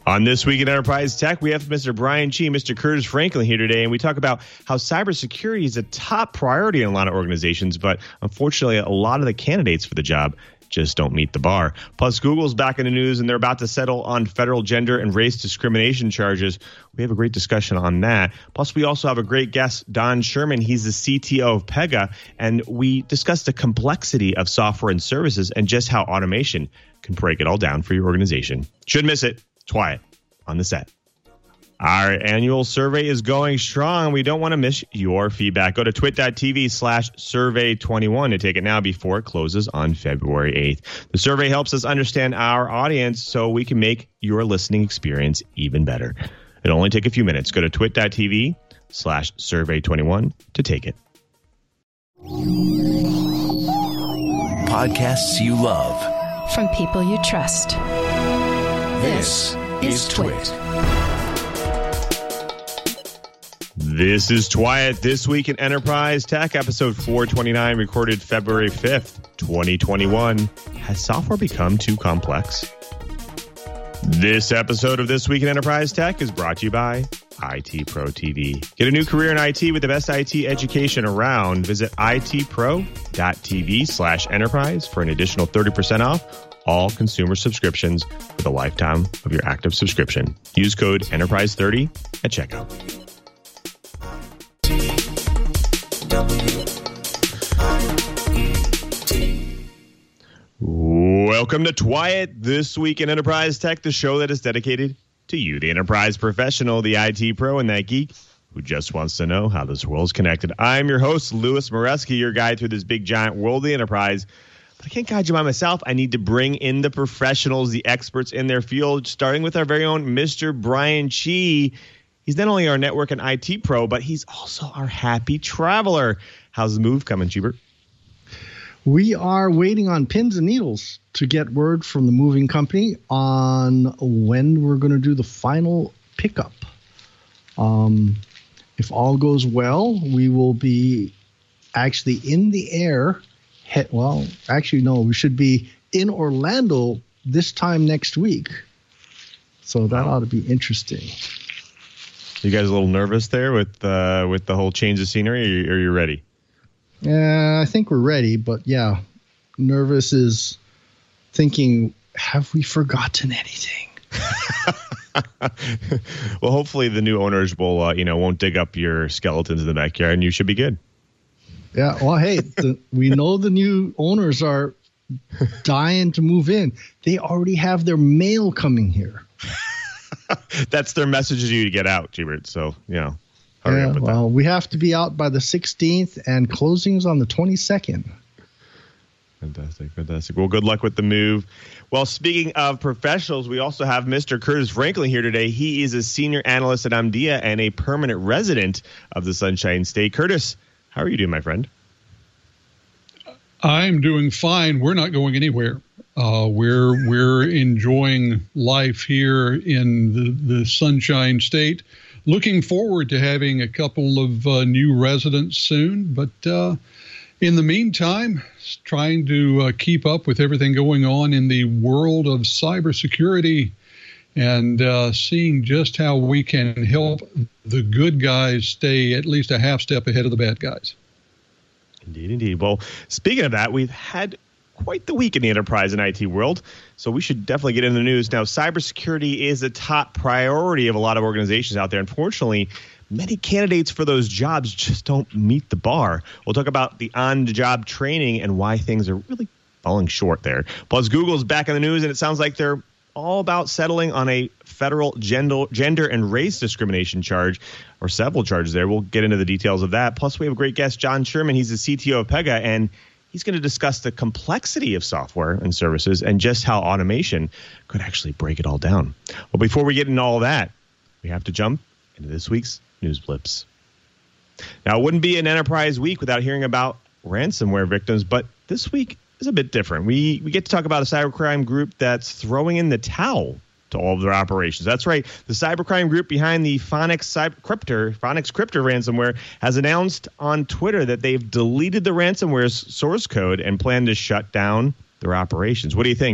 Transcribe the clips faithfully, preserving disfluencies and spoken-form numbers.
On This Week in Enterprise Tech, we have Mister Brian Chi, Mister Curtis Franklin here today, and we talk about how cybersecurity is a top priority in a lot of organizations, but unfortunately, a lot of the candidates for the job just don't meet the bar. Plus, Google's back in the news, and they're about to settle on federal gender and race discrimination charges. We have a great discussion on that. Plus, we also have a great guest, Don Sherman. He's the C T O of Pega, and we discussed the complexity of software and services and just how automation can break it all down for your organization. Shouldn't miss it. It's Wyatt on the set. Our annual survey is going strong. We don't want to miss your feedback. Go to twit.tv slash survey 21 to take it now before it closes on February eighth. The survey helps us understand our audience so we can make your listening experience even better. It'll only take a few minutes. Go to twit.tv slash survey 21 to take it. Podcasts you love. From people you trust. This is Twit. This is Twyat, This Week in Enterprise Tech, episode four twenty-nine, recorded February fifth, twenty twenty-one. Has software become too complex? This episode of This Week in Enterprise Tech is brought to you by I T Pro T V. Get a new career in I T with the best I T education around. Visit itpro.tv slash enterprise for an additional thirty percent off all consumer subscriptions for the lifetime of your active subscription. Use code enterprise thirty at checkout. Welcome to Twyat, This Week in Enterprise Tech, the show that is dedicated to you, the enterprise professional, the I T pro, and that geek who just wants to know how this world's connected. I'm your host, Louis Moreski, your guide through this big, giant world of the enterprise. But I can't guide you by myself. I need to bring in the professionals, the experts in their field, starting with our very own Mister Brian Chi. He's not only our network and I T pro, but he's also our happy traveler. How's the move coming, Chibert? We are waiting on pins and needles to get word from the moving company on when we're going to do the final pickup. Um, if all goes well, we will be actually in the air. He- well, actually, no, we should be in Orlando this time next week. So that ought to be interesting. You guys a little nervous there with uh, with the whole change of scenery, or are you, are you ready? Yeah, I think we're ready, but yeah, nervous is thinking, have we forgotten anything? Well, hopefully the new owners will, uh, you know, won't dig up your skeletons in the backyard, and you should be good. Yeah, well, hey, the, we know the new owners are dying to move in. They already have their mail coming here. That's their message to you to get out, Gilbert. So, you know. Hurry yeah, up with well, that. We have to be out by the sixteenth, and closing's on the twenty-second. Fantastic, fantastic. Well, good luck with the move. Well, speaking of professionals, we also have Mister Curtis Franklin here today. He is a senior analyst at Omdia and a permanent resident of the Sunshine State. Curtis, how are you doing, my friend? I'm doing fine. We're not going anywhere. Uh, we're we're enjoying life here in the, the Sunshine State. Looking forward to having a couple of uh, new residents soon, but uh, in the meantime, trying to uh, keep up with everything going on in the world of cybersecurity and uh, seeing just how we can help the good guys stay at least a half step ahead of the bad guys. Indeed, indeed. Well, speaking of that, we've had quite the week in the enterprise and I T world, so we should definitely get into the news. Now, cybersecurity is a top priority of a lot of organizations out there. Unfortunately, many candidates for those jobs just don't meet the bar. We'll talk about the on-the-job training and why things are really falling short there. Plus, Google's back in the news, and it sounds like they're all about settling on a federal gender, gender and race discrimination charge, or several charges there. We'll get into the details of that. Plus, we have a great guest, John Sherman. He's the C T O of Pega, and he's going to discuss the complexity of software and services and just how automation could actually break it all down. Well, before we get into all that, we have to jump into this week's News Blips. Now, it wouldn't be an enterprise week without hearing about ransomware victims, but this week is a bit different. We we get to talk about a cybercrime group that's throwing in the towel to all of their operations. That's right. The cybercrime group behind the Phonix Cyber Cryptor, Phonix Cryptor ransomware has announced on Twitter that they've deleted the ransomware's source code and plan to shut down their operations. What do you think?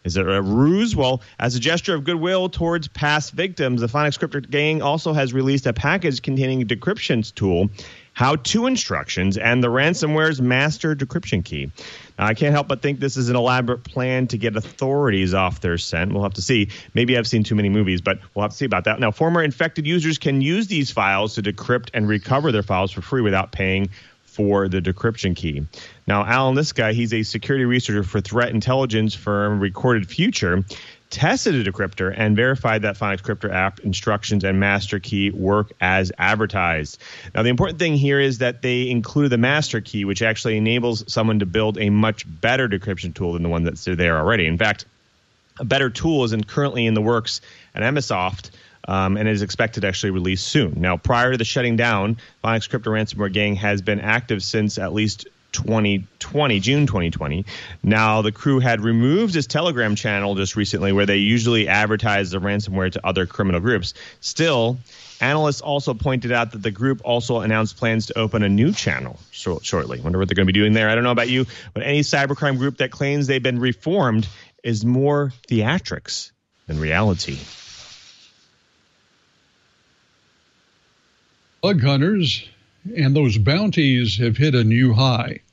Is it a ruse? Well, as a gesture of goodwill towards past victims, the Phonics Crypto Gang also has released a package containing a decryption tool, how-to instructions, and the ransomware's master decryption key. Now, I can't help but think this is an elaborate plan to get authorities off their scent. We'll have to see. Maybe I've seen too many movies, but we'll have to see about that. Now, former infected users can use these files to decrypt and recover their files for free without paying for the decryption key. Now, Alan, this guy, he's a security researcher for threat intelligence firm Recorded Future, tested a decryptor and verified that Phonics Crypto app instructions and master key work as advertised. Now, the important thing here is that they included the master key, which actually enables someone to build a much better decryption tool than the one that's there already. In fact, a better tool is in, currently in the works at Emisoft, Um, and is expected to actually release soon. Now, prior to the shutting down, Phonics Crypto Ransomware Gang has been active since at least twenty twenty, June twenty twenty. Now, the crew had removed its Telegram channel just recently where they usually advertise the ransomware to other criminal groups. Still, analysts also pointed out that the group also announced plans to open a new channel short, shortly. Wonder what they're going to be doing there. I don't know about you, but any cybercrime group that claims they've been reformed is more theatrics than reality. Bug hunters and those bounties have hit a new high.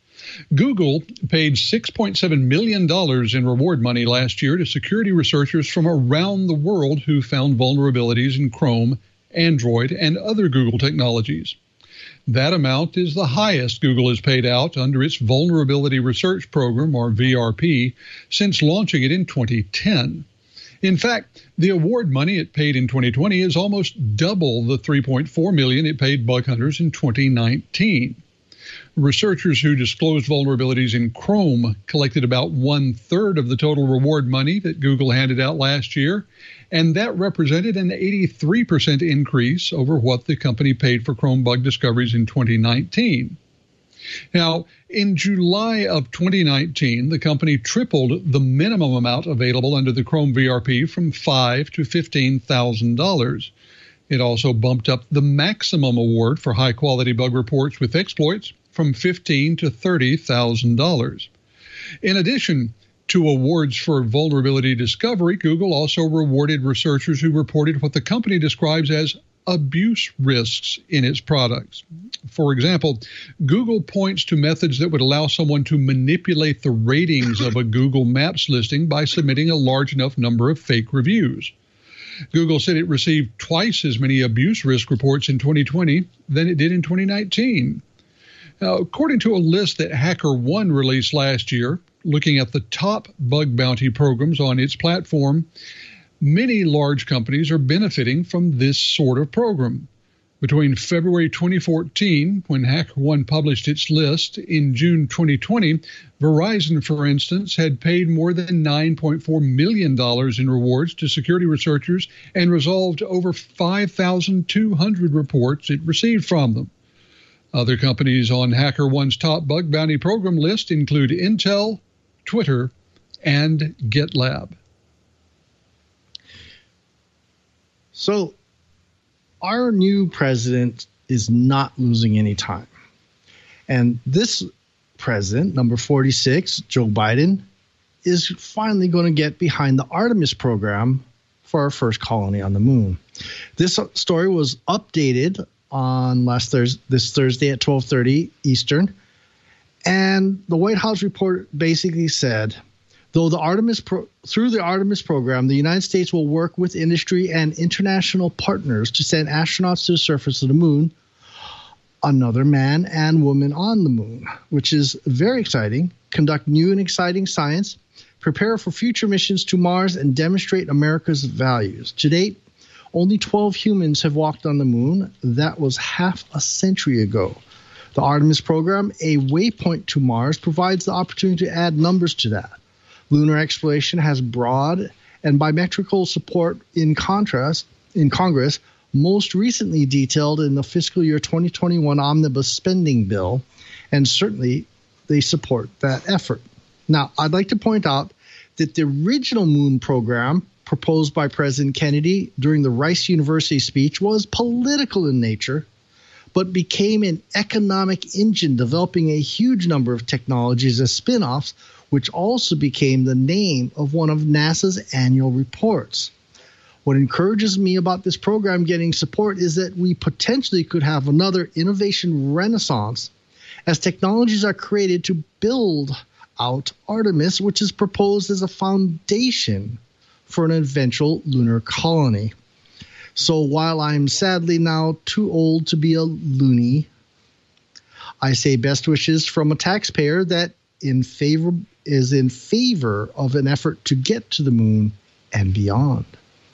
Google paid six point seven million dollars in reward money last year to security researchers from around the world who found vulnerabilities in Chrome, Android, and other Google technologies. That amount is the highest Google has paid out under its Vulnerability Research Program, or V R P, since launching it in twenty ten. In fact, the award money it paid in twenty twenty is almost double the three point four million dollars it paid bug hunters in twenty nineteen. Researchers who disclosed vulnerabilities in Chrome collected about one-third of the total reward money that Google handed out last year, and that represented an eighty-three percent increase over what the company paid for Chrome bug discoveries in twenty nineteen. Now, in July of twenty nineteen, the company tripled the minimum amount available under the Chrome V R P from five thousand dollars to fifteen thousand dollars. It also bumped up the maximum award for high-quality bug reports with exploits from fifteen thousand dollars to thirty thousand dollars. In addition to awards for vulnerability discovery, Google also rewarded researchers who reported what the company describes as abuse risks in its products. For example, Google points to methods that would allow someone to manipulate the ratings of a Google Maps listing by submitting a large enough number of fake reviews. Google said it received twice as many abuse risk reports in twenty twenty than it did in twenty nineteen. Now, according to a list that HackerOne released last year, looking at the top bug bounty programs on its platform, many large companies are benefiting from this sort of program. Between February twenty fourteen, when HackerOne published its list, in June twenty twenty, Verizon, for instance, had paid more than nine point four million dollars in rewards to security researchers and resolved over five thousand two hundred reports it received from them. Other companies on HackerOne's top bug bounty program list include Intel, Twitter, and GitLab. So, our new president is not losing any time. And this president, number forty-six, Joe Biden, is finally going to get behind the Artemis program for our first colony on the moon. This story was updated on last Thursday, this Thursday at twelve thirty Eastern. And the White House report basically said, though the Artemis pro- through the Artemis program, the United States will work with industry and international partners to send astronauts to the surface of the moon, another man and woman on the moon, which is very exciting, conduct new and exciting science, prepare for future missions to Mars, and demonstrate America's values. To date, only twelve humans have walked on the moon. That was half a century ago. The Artemis program, a waypoint to Mars, provides the opportunity to add numbers to that. Lunar exploration has broad and biometrical support in contrast in Congress, most recently detailed in the fiscal year twenty twenty-one omnibus spending bill, and certainly they support that effort. Now, I'd like to point out that the original moon program proposed by President Kennedy during the Rice University speech was political in nature, but became an economic engine, developing a huge number of technologies as spin-offs which also became the name of one of NASA's annual reports. What encourages me about this program getting support is that we potentially could have another innovation renaissance as technologies are created to build out Artemis, which is proposed as a foundation for an eventual lunar colony. So while I'm sadly now too old to be a loony, I say best wishes from a taxpayer that in favor is in favor of an effort to get to the moon and beyond.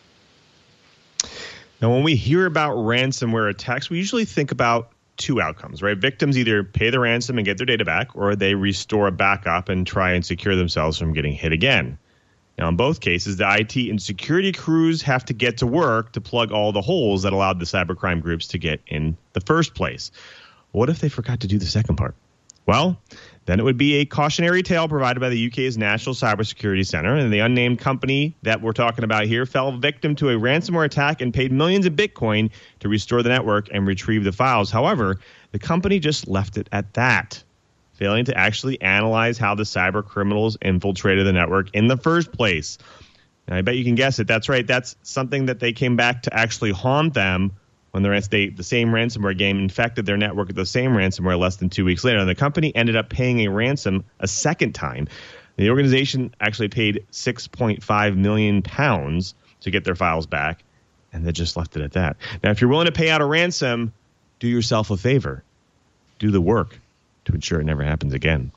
Now, when we hear about ransomware attacks, we usually think about two outcomes, right? Victims either pay the ransom and get their data back, or they restore a backup and try and secure themselves from getting hit again. Now, in both cases, the I T and security crews have to get to work to plug all the holes that allowed the cybercrime groups to get in the first place. What if they forgot to do the second part? Well, then it would be a cautionary tale provided by the U K's National Cybersecurity Center, and the unnamed company that we're talking about here fell victim to a ransomware attack and paid millions of Bitcoin to restore the network and retrieve the files. However, the company just left it at that, failing to actually analyze how the cyber criminals infiltrated the network in the first place. And I bet you can guess it. That's right. That's something that they came back to actually haunt them when the, they, the same ransomware game infected their network with the same ransomware less than two weeks later. And the company ended up paying a ransom a second time. The organization actually paid six point five million pounds to get their files back, and they just left it at that. Now, if you're willing to pay out a ransom, do yourself a favor. Do the work to ensure it never happens again.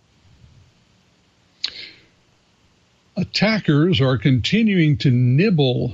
Attackers are continuing to nibble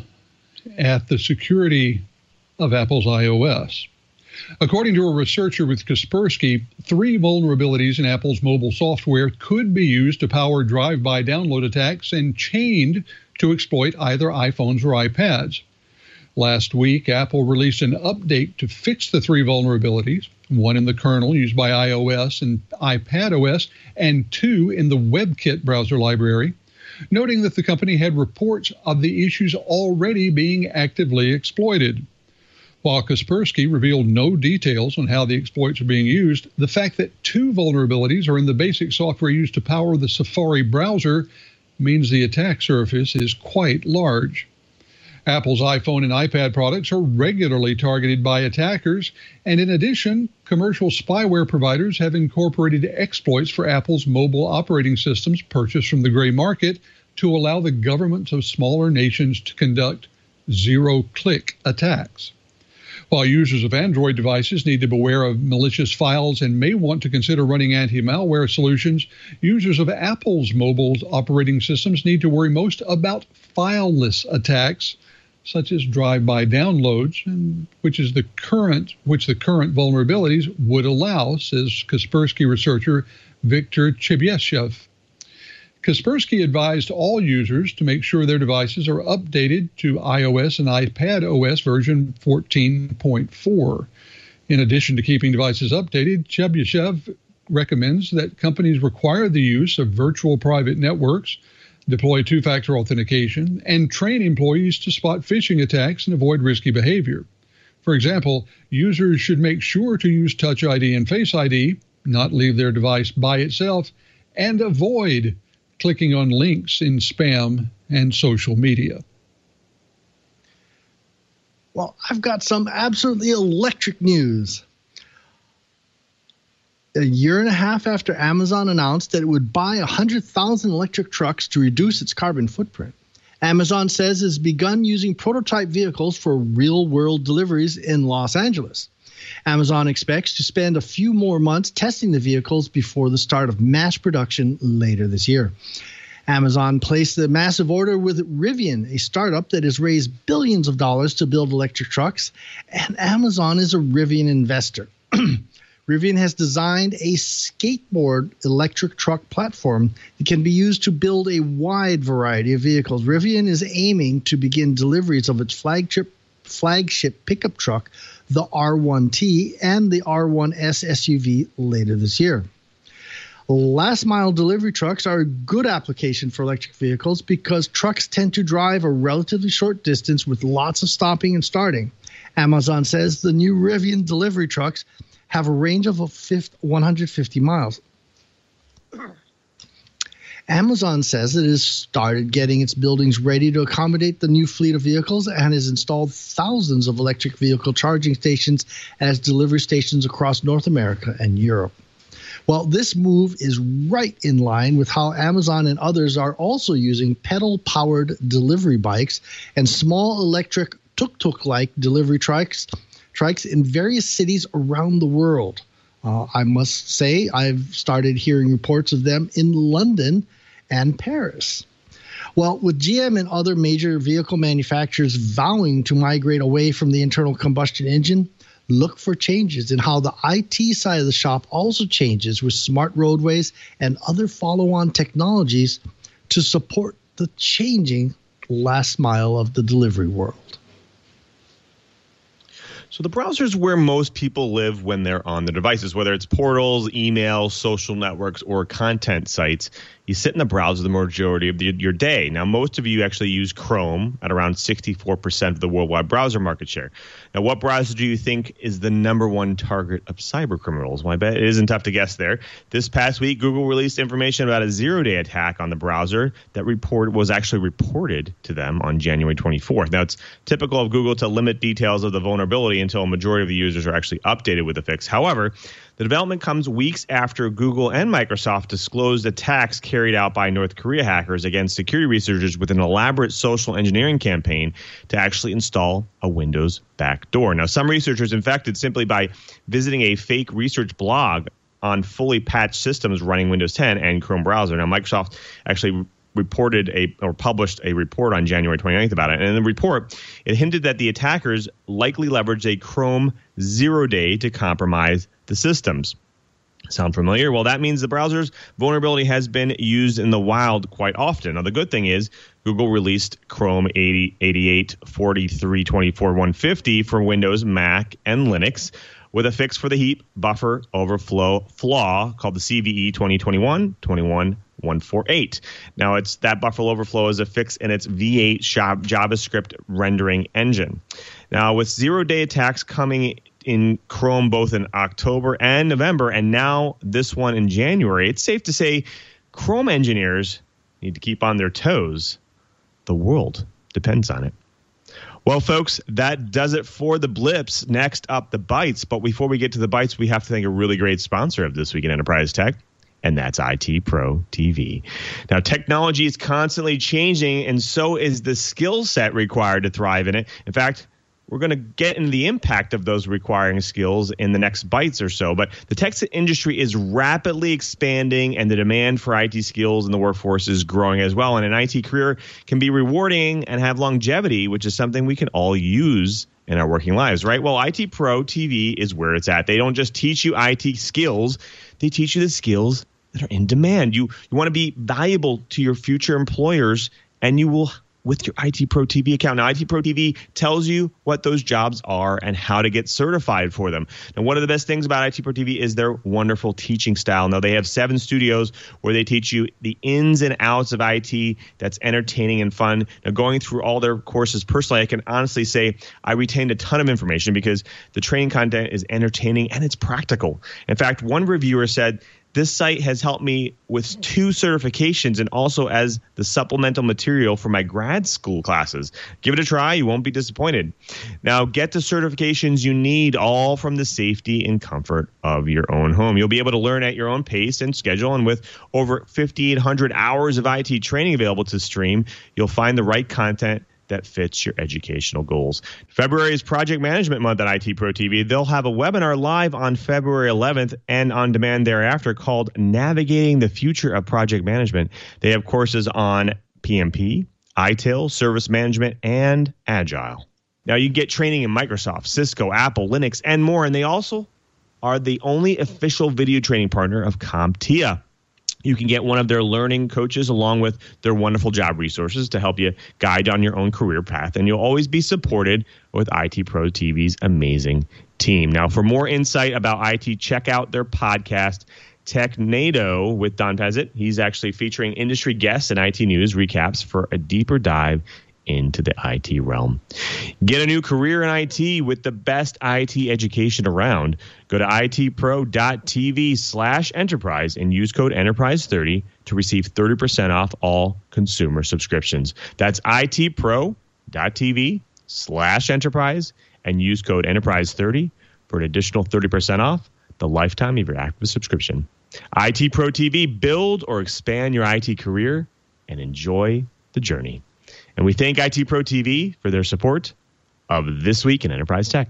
at the security of Apple's iOS. According to a researcher with Kaspersky, three vulnerabilities in Apple's mobile software could be used to power drive-by download attacks and chained to exploit either iPhones or iPads. Last week, Apple released an update to fix the three vulnerabilities, one in the kernel used by iOS and iPadOS, and two in the WebKit browser library, noting that the company had reports of the issues already being actively exploited. While Kaspersky revealed no details on how the exploits are being used, the fact that two vulnerabilities are in the basic software used to power the Safari browser means the attack surface is quite large. Apple's iPhone and iPad products are regularly targeted by attackers, and in addition, commercial spyware providers have incorporated exploits for Apple's mobile operating systems purchased from the gray market to allow the governments of smaller nations to conduct zero-click attacks. While users of Android devices need to beware of malicious files and may want to consider running anti-malware solutions, users of Apple's mobile operating systems need to worry most about fileless attacks, such as drive-by downloads, and which is the current which the current vulnerabilities would allow, says Kaspersky researcher Viktor Chebyshev. Kaspersky advised all users to make sure their devices are updated to iOS and iPadOS version fourteen point four. In addition to keeping devices updated, Chebyshev recommends that companies require the use of virtual private networks, deploy two-factor authentication, and train employees to spot phishing attacks and avoid risky behavior. For example, users should make sure to use Touch I D and Face I D, not leave their device by itself, and avoid clicking on links in spam and social media. Well, I've got some absolutely electric news. A year and a half after Amazon announced that it would buy one hundred thousand electric trucks to reduce its carbon footprint, Amazon says it has begun using prototype vehicles for real-world deliveries in Los Angeles. Amazon expects to spend a few more months testing the vehicles before the start of mass production later this year. Amazon placed the massive order with Rivian, a startup that has raised billions of dollars to build electric trucks, and Amazon is a Rivian investor. Rivian has designed a skateboard electric truck platform that can be used to build a wide variety of vehicles. Rivian is aiming to begin deliveries of its flagship flagship pickup truck, the R one T, and the R one S S U V later this year. Last mile delivery trucks are a good application for electric vehicles because trucks tend to drive a relatively short distance with lots of stopping and starting. Amazon says the new Rivian delivery trucks have a range of one hundred fifty miles. Amazon says it has started getting its buildings ready to accommodate the new fleet of vehicles and has installed thousands of electric vehicle charging stations as delivery stations across North America and Europe. Well, this move is right in line with how Amazon and others are also using pedal-powered delivery bikes and small electric tuk-tuk-like delivery trikes, trikes in various cities around the world. Uh, I must say I've started hearing reports of them in London and Paris. Well, with G M and other major vehicle manufacturers vowing to migrate away from the internal combustion engine, look for changes in how the I T side of the shop also changes with smart roadways and other follow-on technologies to support the changing last mile of the delivery world. So the browser is where most people live when they're on the devices, whether it's portals, email, social networks, or content sites. You sit in the browser the majority of the, your day. Now, most of you actually use Chrome at around sixty-four percent of the worldwide browser market share. Now, what browser do you think is the number one target of cyber criminals? Well, I bet it isn't tough to guess there. This past week, Google released information about a zero-day attack on the browser that report was actually reported to them on January twenty-fourth. Now, it's typical of Google to limit details of the vulnerability until a majority of the users are actually updated with the fix. However, the development comes weeks after Google and Microsoft disclosed attacks carried out by North Korea hackers against security researchers with an elaborate social engineering campaign to actually install a Windows backdoor. Now, some researchers infected simply by visiting a fake research blog on fully patched systems running Windows ten and Chrome browser. Now, Microsoft actually reported a or published a report on January twenty-ninth about it. And in the report, it hinted that the attackers likely leveraged a Chrome zero day to compromise the systems. Sound familiar? Well, that means the browser's vulnerability has been used in the wild quite often. Now, the good thing is Google released Chrome eighty, eighty-eight, forty-three, twenty-four, one fifty for Windows, Mac, and Linux with a fix for the heap buffer overflow flaw called the C V E twenty twenty-one dash twenty-one one forty-eight. Now, it's that buffer overflow is a fix in its V eight JavaScript rendering engine. Now, with zero-day attacks coming in Chrome both in October and November, and now this one in January, it's safe to say Chrome engineers need to keep on their toes. The world depends on it. Well, folks, that does it for the blips. Next up, the bites. But before we get to the bites, we have to thank a really great sponsor of This Week in Enterprise Tech, and that's I T Pro T V. Now, technology is constantly changing, and so is the skill set required to thrive in it. In fact, we're going to get into the impact of those requiring skills in the next bites or so. But the tech industry is rapidly expanding, and the demand for I T skills in the workforce is growing as well. And an I T career can be rewarding and have longevity, which is something we can all use in our working lives, right? Well, I T Pro T V is where it's at. They don't just teach you I T skills. They teach you the skills that are in demand. You, you want to be valuable to your future employers, and you will with your I T Pro T V account. Now, I T Pro T V tells you what those jobs are and how to get certified for them. Now, one of the best things about I T Pro T V is their wonderful teaching style. Now, they have seven studios where they teach you the ins and outs of I T that's entertaining and fun. Now, going through all their courses personally, I can honestly say I retained a ton of information because the training content is entertaining and it's practical. In fact, one reviewer said, "This site has helped me with two certifications and also as the supplemental material for my grad school classes. Give it a try. You won't be disappointed." Now, get the certifications you need, all from the safety and comfort of your own home. You'll be able to learn at your own pace and schedule. And with over fifty-eight hundred hours of I T training available to stream, you'll find the right content that fits your educational goals. February is Project Management Month at I T Pro T V. They'll have a webinar live on February eleventh and on demand thereafter called Navigating the Future of Project Management. They have courses on P M P, I T I L, Service Management, and Agile. Now, you get training in Microsoft, Cisco, Apple, Linux, and more. And they also are the only official video training partner of CompTIA. You can get one of their learning coaches along with their wonderful job resources to help you guide on your own career path. And you'll always be supported with I T Pro T V's amazing team. Now, for more insight about I T, check out their podcast, TechNado, with Don Pezzett. He's actually featuring industry guests and I T news recaps for a deeper dive into the I T realm. Get a new career in I T with the best I T education around. Go to itpro.tv slash enterprise and use code enterprise thirty to receive thirty percent off all consumer subscriptions. That's itpro.tv slash enterprise and use code enterprise thirty for an additional thirty percent off the lifetime of your active subscription. I T Pro T V, build or expand your I T career and enjoy the journey. And we thank I T Pro T V for their support of This Week in Enterprise Tech.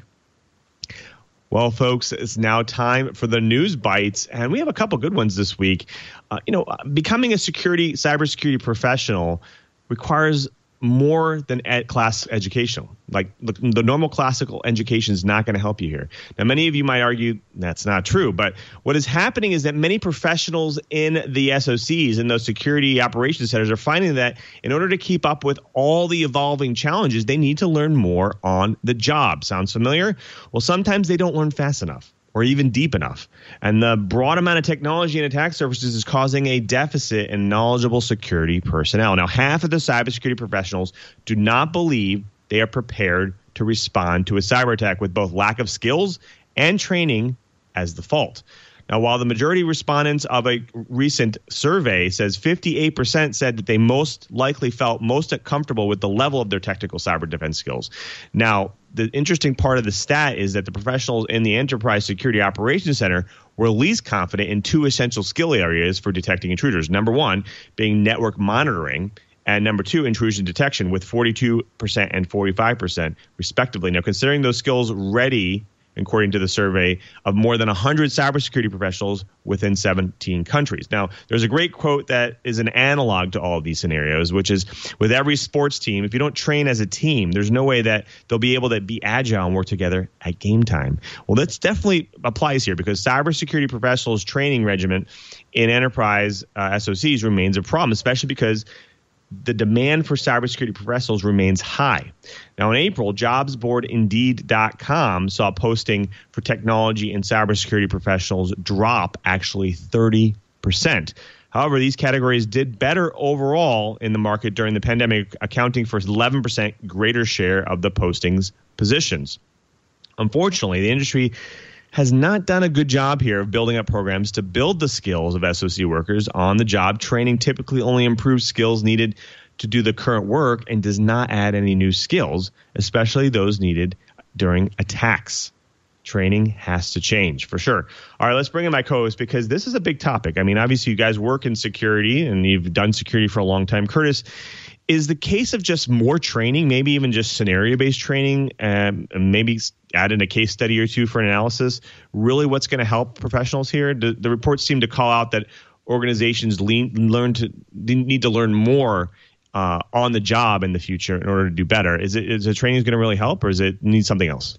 Well, folks, it's now time for the news bites, and we have a couple good ones this week. Uh, you know, becoming a security, cybersecurity professional requires more than ed class educational. Like the, the normal classical education is not going to help you here. Now, many of you might argue that's not true, but what is happening is that many professionals in the S O Cs, in those security operations centers, are finding that in order to keep up with all the evolving challenges, they need to learn more on the job. Sounds familiar? Well, sometimes they don't learn fast enough or even deep enough. And the broad amount of technology and attack surfaces is causing a deficit in knowledgeable security personnel. Now, half of the cybersecurity professionals do not believe they are prepared to respond to a cyber attack, with both lack of skills and training as the fault. Now, while the majority of respondents of a recent survey says fifty-eight percent said that they most likely felt most comfortable with the level of their technical cyber defense skills. Now, the interesting part of the stat is that the professionals in the Enterprise Security Operations Center were least confident in two essential skill areas for detecting intruders. Number one, being network monitoring, and number two, intrusion detection, with forty-two percent and forty-five percent respectively. Now, considering those skills ready, according to the survey, of more than one hundred cybersecurity professionals within seventeen countries. Now, there's a great quote that is an analog to all of these scenarios, which is, with every sports team, if you don't train as a team, there's no way that they'll be able to be agile and work together at game time. Well, that's definitely applies here, because cybersecurity professionals' training regimen in enterprise uh, S O Cs remains a problem, especially because the demand for cybersecurity professionals remains high. Now, in April, jobs board Indeed dot com saw posting for technology and cybersecurity professionals drop actually thirty percent. However, these categories did better overall in the market during the pandemic, accounting for eleven percent greater share of the postings positions. Unfortunately, the industry has not done a good job here of building up programs to build the skills of S O C workers on the job. Training typically only improves skills needed to do the current work and does not add any new skills, especially those needed during attacks. Training has to change for sure. All right, let's bring in my co-host, because this is a big topic. I mean, obviously you guys work in security and you've done security for a long time. Curtis, is the case of just more training, maybe even just scenario-based training, and maybe add in a case study or two for an analysis, really what's going to help professionals here? The, the reports seem to call out that organizations lean, learn to need to learn more uh, on the job in the future in order to do better. Is it is the training going to really help, or is it need something else?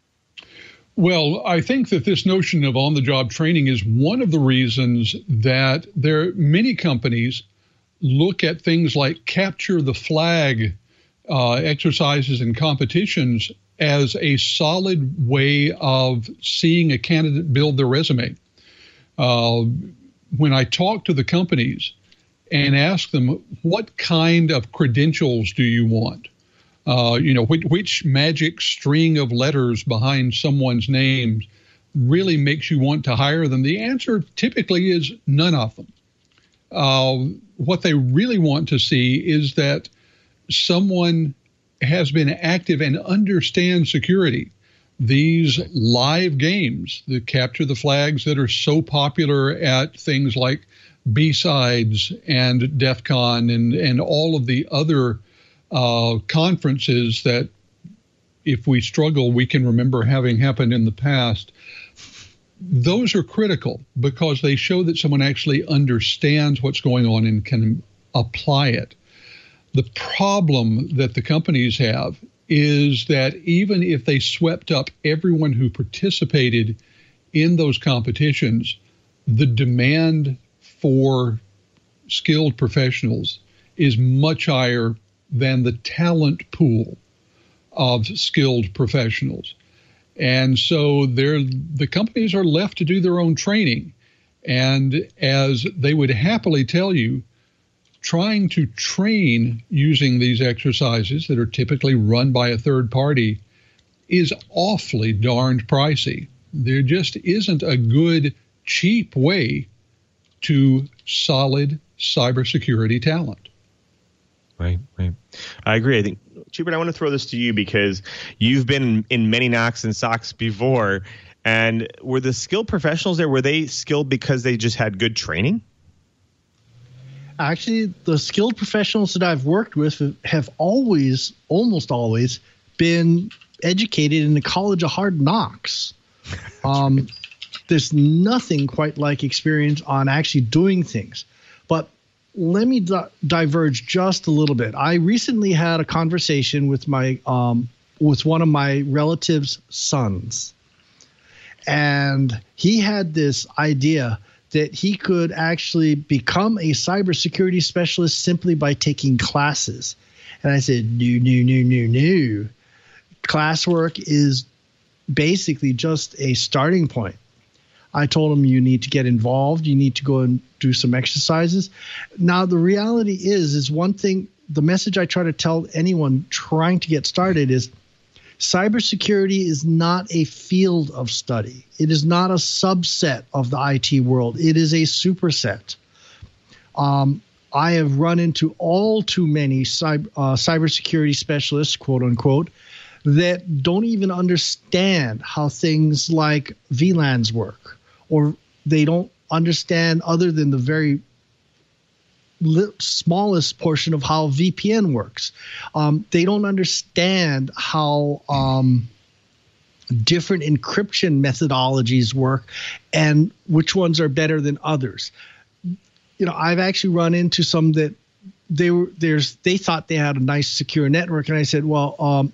Well, I think that this notion of on-the-job training is one of the reasons that there many companies look at things like capture the flag uh, exercises and competitions as a solid way of seeing a candidate build their resume. Uh, when I talk to the companies and ask them, what kind of credentials do you want? Uh, you know, which, which magic string of letters behind someone's name really makes you want to hire them? The answer typically is none of them. Uh, what they really want to see is that someone has been active and understands security. These live games, the capture the flags that are so popular at things like B-Sides and DEF CON and, and all of the other uh, conferences that, if we struggle, we can remember having happened in the past. Those are critical because they show that someone actually understands what's going on and can apply it. The problem that the companies have is that even if they swept up everyone who participated in those competitions, the demand for skilled professionals is much higher than the talent pool of skilled professionals. And so they're, the companies are left to do their own training. And as they would happily tell you, trying to train using these exercises that are typically run by a third party is awfully darned pricey. There just isn't a good, cheap way to solid cybersecurity talent. Right, right. I agree. I think, Schubert, I want to throw this to you because you've been in many knocks and socks before. And were the skilled professionals there, were they skilled because they just had good training? Actually, the skilled professionals that I've worked with have always, almost always, been educated in the College of Hard Knocks. Um, there's nothing quite like experience on actually doing things. But let me di- diverge just a little bit. I recently had a conversation with my um, with one of my relatives' sons, and he had this idea that he could actually become a cybersecurity specialist simply by taking classes. And I said, no, no, no, no, no. Classwork is basically just a starting point. I told him you need to get involved. You need to go and do some exercises. Now, the reality is, is one thing, the message I try to tell anyone trying to get started is cybersecurity is not a field of study. It is not a subset of the I T world. It is a superset. Um, I have run into all too many cyber, uh, cybersecurity specialists, quote unquote, that don't even understand how things like V LANs work, or they don't understand other than the very li- smallest portion of how V P N works. Um, they don't understand how um, different encryption methodologies work and which ones are better than others. You know, I've actually run into some that they were there's they thought they had a nice secure network, and I said, well, um,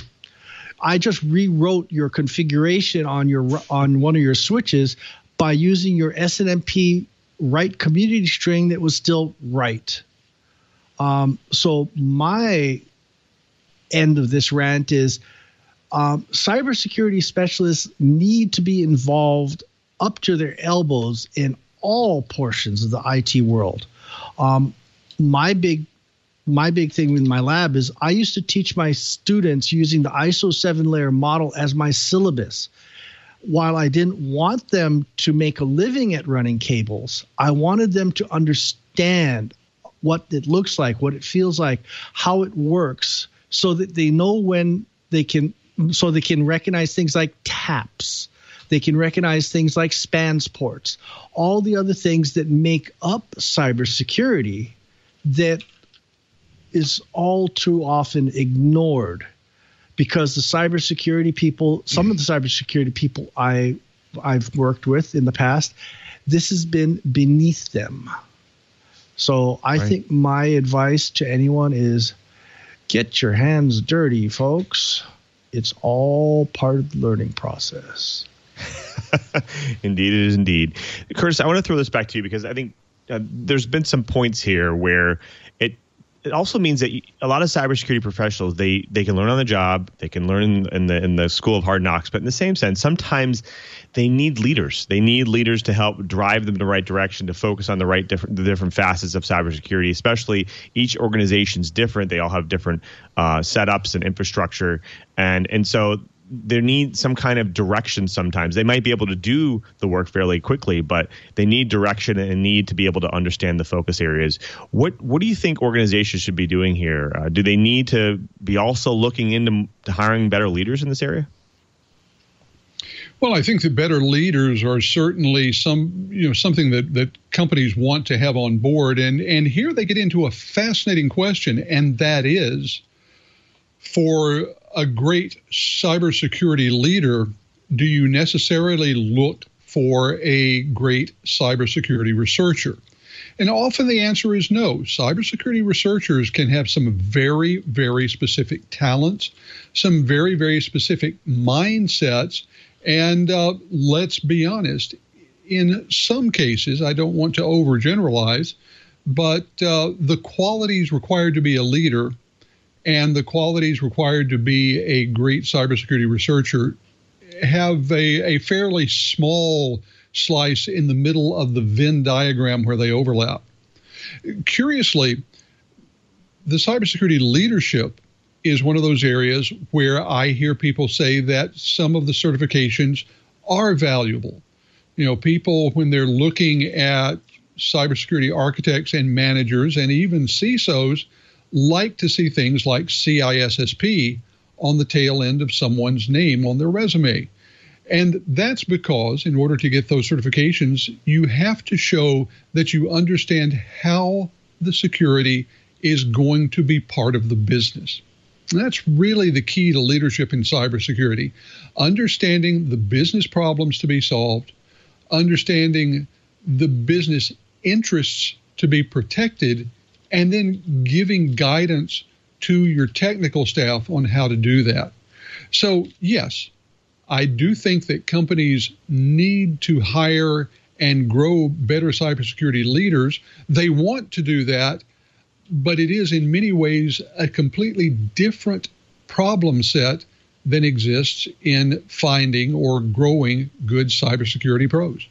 I just rewrote your configuration on your on one of your switches by using your S N M P right community string that was still right. Um, so my end of this rant is um, cybersecurity specialists need to be involved up to their elbows in all portions of the I T world. Um, my big My big thing with my lab is I used to teach my students using the I S O seven layer model as my syllabus. While I didn't want them to make a living at running cables, I wanted them to understand what it looks like, what it feels like, how it works, so that they know when they can, so they can recognize things like taps. They can recognize things like spans ports, all the other things that make up cybersecurity that is all too often ignored, because the cybersecurity people, some of the cybersecurity people I, I've worked with in the past, this has been beneath them. So I right. think my advice to anyone is get your hands dirty, folks. It's all part of the learning process. Indeed, it is indeed. Curtis, I want to throw this back to you because I think uh, there's been some points here where it It also means that a lot of cybersecurity professionals, they they can learn on the job, they can learn in, in the in the school of hard knocks, but in the same sense, sometimes they need leaders. They need leaders to help drive them in the right direction, to focus on the right different the different facets of cybersecurity. Especially each organization's different; they all have different uh, setups and infrastructure, and and so there needs some kind of direction sometimes. They might be able to do the work fairly quickly, but they need direction and need to be able to understand the focus areas. What what do you think organizations should be doing here? Uh, do they need to be also looking into hiring better leaders in this area? Well, I think that better leaders are certainly some, you know, something that, that companies want to have on board. And, and here they get into a fascinating question, and that is, for a great cybersecurity leader, do you necessarily look for a great cybersecurity researcher? And often the answer is no. Cybersecurity researchers can have some very, very specific talents, some very, very specific mindsets. And uh, let's be honest, in some cases, I don't want to overgeneralize, but uh, the qualities required to be a leader and the qualities required to be a great cybersecurity researcher have a, a fairly small slice in the middle of the Venn diagram where they overlap. Curiously, the cybersecurity leadership is one of those areas where I hear people say that some of the certifications are valuable. You know, people, when they're looking at cybersecurity architects and managers and even C I S Os, like to see things like C I S S P on the tail end of someone's name on their resume. And that's because in order to get those certifications, you have to show that you understand how the security is going to be part of the business. And that's really the key to leadership in cybersecurity. Understanding the business problems to be solved, understanding the business interests to be protected, and then giving guidance to your technical staff on how to do that. So, yes, I do think that companies need to hire and grow better cybersecurity leaders. They want to do that, but it is in many ways a completely different problem set than exists in finding or growing good cybersecurity pros.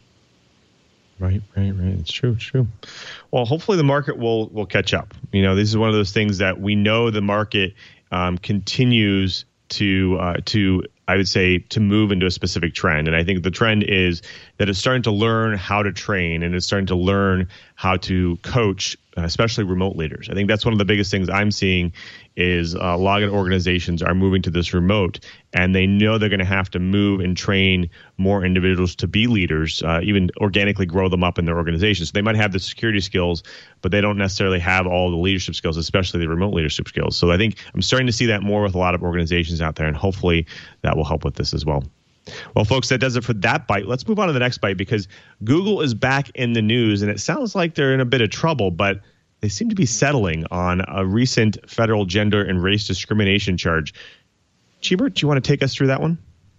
Right, right, right. It's true, it's true. Well, hopefully the market will will catch up. You know, this is one of those things that we know the market um, continues to uh, to I would say to move into a specific trend. And I think the trend is that it's starting to learn how to train and it's starting to learn how to coach, especially remote leaders. I think that's one of the biggest things I'm seeing is a lot of organizations are moving to this remote, and they know they're going to have to move and train more individuals to be leaders, uh, even organically grow them up in their organizations. So they might have the security skills, but they don't necessarily have all the leadership skills, especially the remote leadership skills. So I think I'm starting to see that more with a lot of organizations out there, and hopefully that will help with this as well. Well, folks, that does it for that bite. Let's move on to the next bite, because Google is back in the news, and it sounds like they're in a bit of trouble, but they seem to be settling on a recent federal gender and race discrimination charge. Cheever, do you want to take us through that one?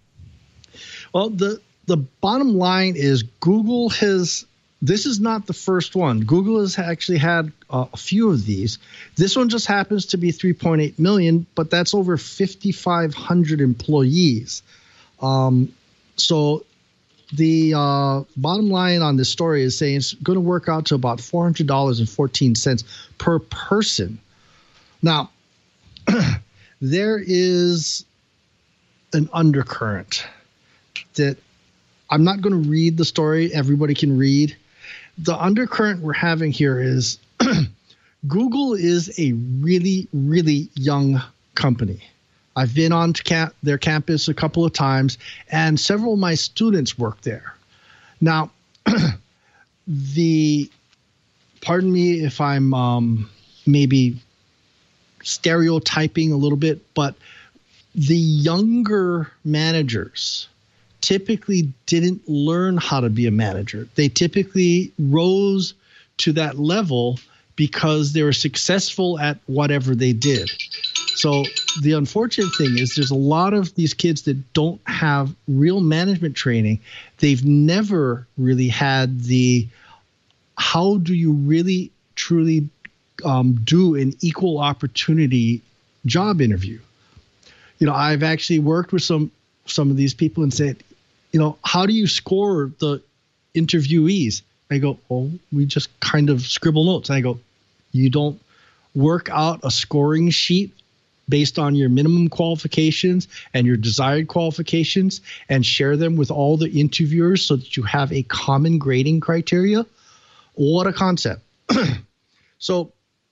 Well, the the bottom line is Google has, this is not the first one. Google has actually had uh, a few of these. This one just happens to be three point eight million, but that's over fifty-five hundred employees. Um, so the uh, bottom line on this story is saying it's going to work out to about four hundred dollars and fourteen cents per person. Now, there is an undercurrent that I'm not going to read the story. Everybody can read. The undercurrent we're having here is Google is a really, really young company. I've been on to camp, their campus a couple of times, and several of my students work there. Now, the pardon me if I'm um, maybe stereotyping a little bit, but the younger managers typically didn't learn how to be a manager. They typically rose to that level because they were successful at whatever they did. So the unfortunate thing is there's a lot of these kids that don't have real management training. They've never really had the how do you really truly um, do an equal opportunity job interview. You know, I've actually worked with some some of these people and said, you know, how do you score the interviewees? I go, oh, we just kind of scribble notes. I go, you don't work out a scoring sheet based on your minimum qualifications and your desired qualifications and share them with all the interviewers so that you have a common grading criteria? What a concept. So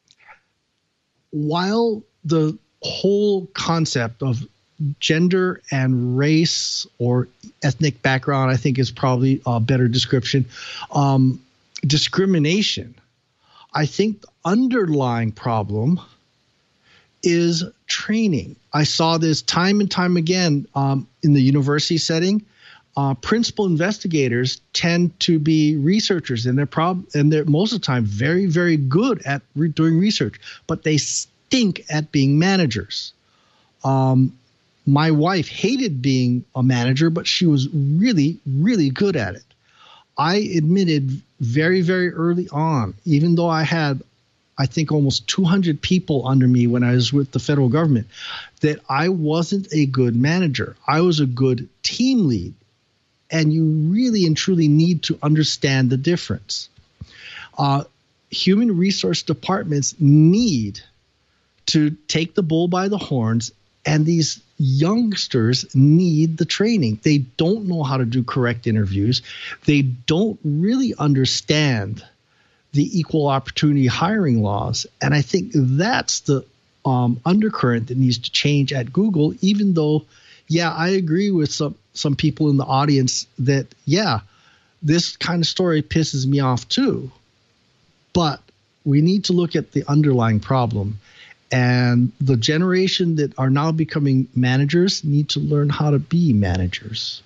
while the whole concept of gender and race or ethnic background, I think is probably a better description, um, discrimination, I think the underlying problem is training. I saw this time and time again um, in the university setting. Uh, principal investigators tend to be researchers, and they're prob- and they're most of the time very, very good at re- doing research, but they stink at being managers. Um, my wife hated being a manager, but she was really, really good at it. I admitted very, very early on, even though I had, I think, almost two hundred people under me when I was with the federal government, that I wasn't a good manager. I was a good team lead. And you really and truly need to understand the difference. Uh, human resource departments need to take the bull by the horns, and these youngsters need the training. They don't know how to do correct interviews. They don't really understand the equal opportunity hiring laws. And I think that's the um, undercurrent that needs to change at Google, even though, yeah, I agree with some, some people in the audience that, yeah, this kind of story pisses me off too. But we need to look at the underlying problem. And the generation that are now becoming managers need to learn how to be managers.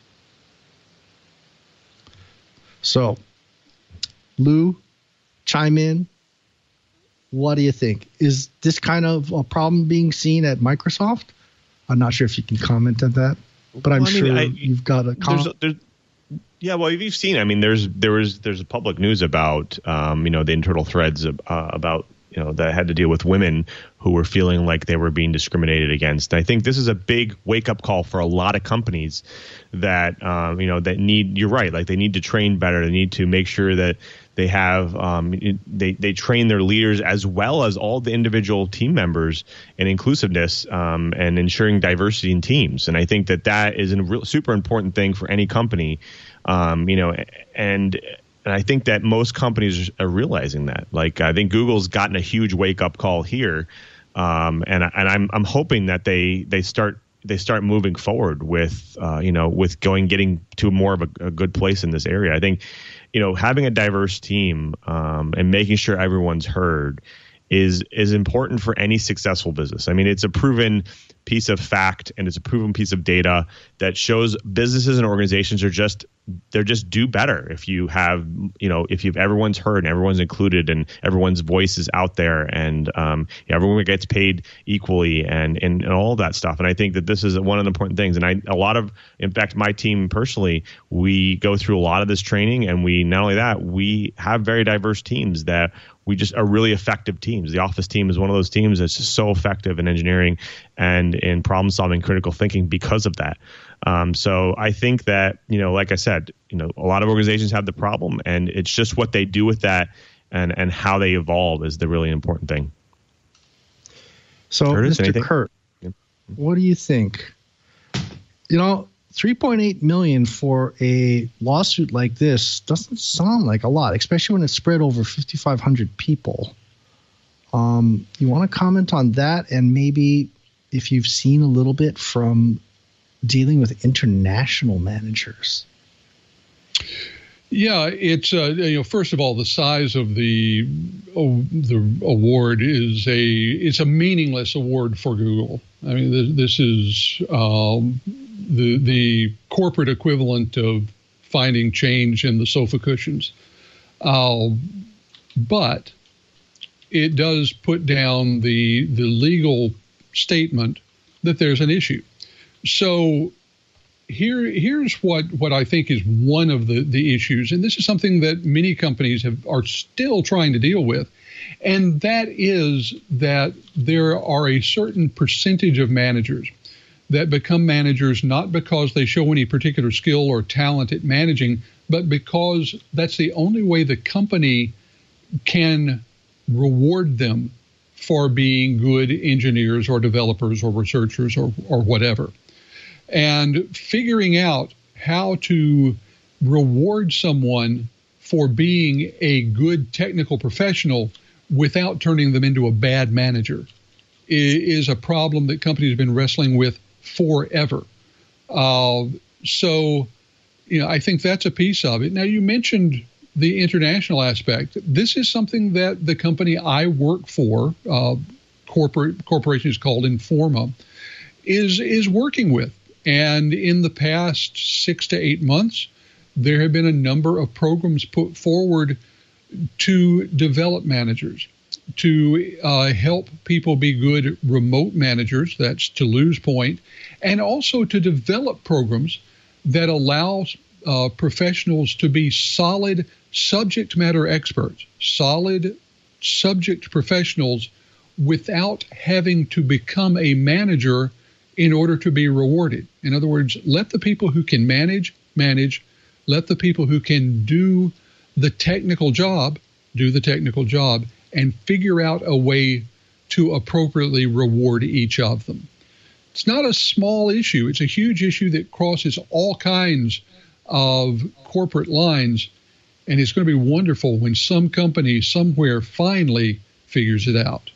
So, Lou, chime in. What do you think? Is this kind of a problem being seen at Microsoft? I'm not sure if you can comment on that, but I'm well, I mean, sure I, you've got a comment. There's, there's, yeah, well, you've seen. I mean, there's there was there's public news about um, you know the internal threads uh, about. You know, that had to deal with women who were feeling like they were being discriminated against. I think this is a big wake up call for a lot of companies that, um, you know, that need, you're right, like they need to train better. They need to make sure that they have, um, they, they train their leaders as well as all the individual team members in inclusiveness um, and ensuring diversity in teams. And I think that that is a real, super important thing for any company, um, you know, and And I think that most companies are realizing that. Like, I think Google's gotten a huge wake up call here, um, and and I'm I'm hoping that they they start they start moving forward with uh, you know with going getting to more of a, a good place in this area. I think you know having a diverse team um, and making sure everyone's heard is is important for any successful business. I mean, it's a proven piece of fact and it's a proven piece of data that shows businesses and organizations are just they're just do better if you have, you know, if you've everyone's heard and everyone's included and everyone's voice is out there and um, everyone gets paid equally and, and, and all of that stuff. And I think that this is one of the important things. And I, a lot of, in fact, my team personally, we go through a lot of this training and we, not only that, we have very diverse teams that we just are really effective teams. The Office team is one of those teams that's just so effective in engineering and in problem solving, critical thinking because of that. Um, so I think that, you know, like I said, you know, a lot of organizations have the problem and it's just what they do with that and, and how they evolve is the really important thing. So, Curtis, Mister Anything? Kurt, what do you think? You know, three point eight million dollars for a lawsuit like this doesn't sound like a lot, especially when it's spread over fifty-five hundred people. Um, you want to comment on that and maybe if you've seen a little bit from dealing with international managers? Yeah, it's uh, you know first of all the size of the oh, the award is a it's a meaningless award for Google. I mean this, this is um, the the corporate equivalent of finding change in the sofa cushions, uh, but it does put down the the legal statement that there's an issue. So here, here's what, what I think is one of the, the issues, and this is something that many companies have are still trying to deal with, and that is that there are a certain percentage of managers that become managers not because they show any particular skill or talent at managing, but because that's the only way the company can reward them for being good engineers or developers or researchers or, or whatever. And figuring out how to reward someone for being a good technical professional without turning them into a bad manager is a problem that companies have been wrestling with forever. Uh, so, you know, I think that's a piece of it. Now, you mentioned the international aspect. This is something that the company I work for, uh, corporate corporation is called Informa, is is working with. And in the past six to eight months, there have been a number of programs put forward to develop managers, to uh, help people be good remote managers, that's to Lou's point, and also to develop programs that allow uh, professionals to be solid subject matter experts, solid subject professionals without having to become a manager in order to be rewarded. In other words, let the people who can manage, manage, let the people who can do the technical job do the technical job, and figure out a way to appropriately reward each of them. It's not a small issue. It's a huge issue that crosses all kinds of corporate lines, and it's going to be wonderful when some company somewhere finally figures it out.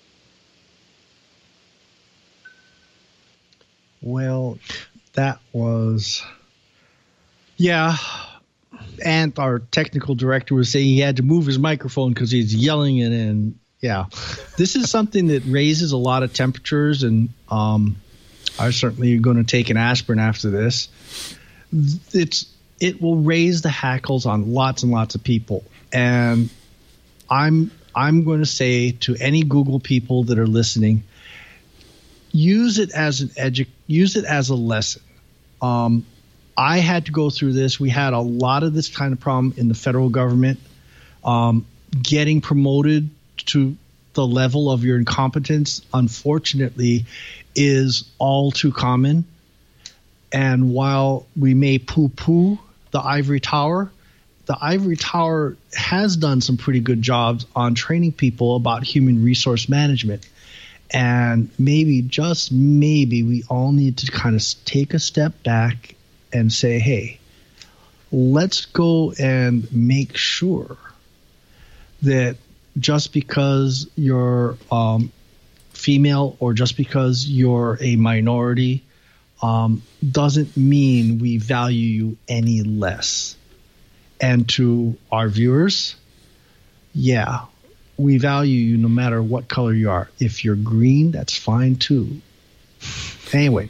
Well, that was, yeah. And our technical director was saying he had to move his microphone because he's yelling it in. Yeah, this is something that raises a lot of temperatures, and um, I'm certainly going to take an aspirin after this. It's it will raise the hackles on lots and lots of people, and I'm I'm going to say to any Google people that are listening, use it as an edu- use it as a lesson. Um, I had to go through this. We had a lot of this kind of problem in the federal government. Um, getting promoted to the level of your incompetence, unfortunately, is all too common. And while we may poo-poo the ivory tower, the ivory tower has done some pretty good jobs on training people about human resource management. And maybe, just maybe, we all need to kind of take a step back and say, hey, let's go and make sure that just because you're um, female or just because you're a minority um, doesn't mean we value you any less. And to our viewers, yeah, we value you no matter what color you are. If you're green, that's fine too. Anyway,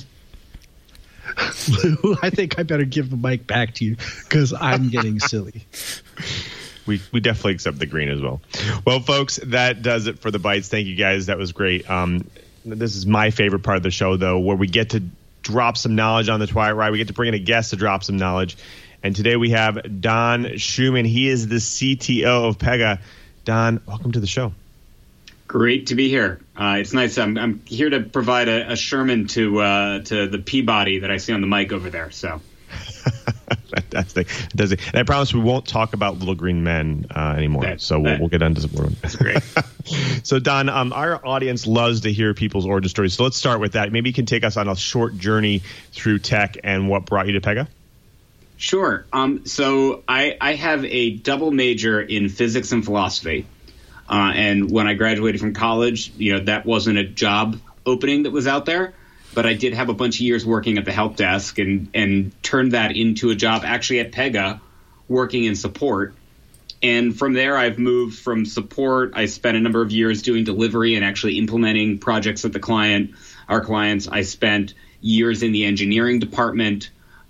Lou, I think I better give the mic back to you because I'm getting silly. We we definitely accept the green as well. Well, folks, that does it for the Bites. Thank you, guys. That was great. Um, this is my favorite part of the show, though, where we get to drop some knowledge on the Twilight Ride. We get to bring in a guest to drop some knowledge. And today we have Don Schumann. He is the C T O of Pega. Don, welcome to the show. Great to be here. Uh, it's nice. I'm, I'm here to provide a, a Sherman to uh, to the Peabody that I see on the mic over there. So. Fantastic. Does it? And I promise we won't talk about Little Green Men uh, anymore. That, that, so we'll, we'll get into some more. That's great. So Don, um, our audience loves to hear people's origin stories. So let's start with that. Maybe you can take us on a short journey through tech and what brought you to Pega. Sure. Um, so I, I have a double major in physics and philosophy. Uh, and when I graduated from college, you know, that wasn't a job opening that was out there. But I did have a bunch of years working at the help desk and, and turned that into a job actually at Pega, working in support. And from there, I've moved from support. I spent a number of years doing delivery and actually implementing projects at the client, our clients. I spent years in the engineering department,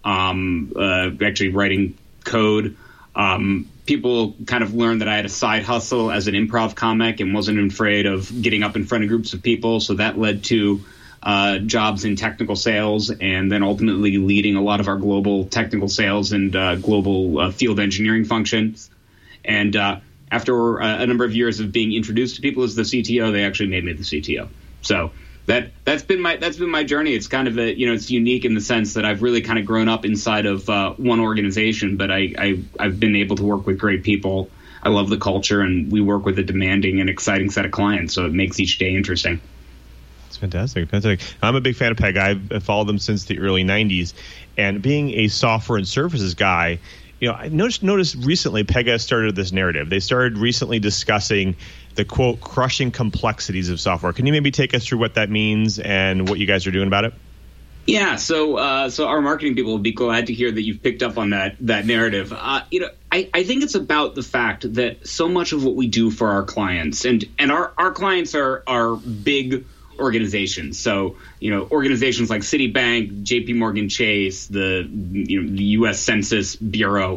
um, uh, actually writing code. Um, people kind of learned that I had a side hustle as an improv comic and wasn't afraid of getting up in front of groups of people. So that led to Uh, jobs in technical sales, and then ultimately leading a lot of our global technical sales and uh, global uh, field engineering functions. And uh, after uh, a number of years of being introduced to people as the C T O, they actually made me the C T O. So that that's been my that's been my journey. It's kind of a you know it's unique in the sense that I've really kind of grown up inside of uh, one organization, but I, I I've been able to work with great people. I love the culture, and we work with a demanding and exciting set of clients, so it makes each day interesting. It's fantastic. Fantastic. I'm a big fan of Pega. I've followed them since the early nineties. And being a software and services guy, you know, I noticed, noticed recently Pega started this narrative. They started recently discussing the, quote, crushing complexities of software. Can you maybe take us through what that means and what you guys are doing about it? Yeah, so uh, so our marketing people will be glad to hear that you've picked up on that that narrative. Uh, you know, I, I think it's about the fact that so much of what we do for our clients, and, and our, our clients are are big organizations. So, you know, organizations like Citibank, J P Morgan Chase, the you know the U S Census Bureau.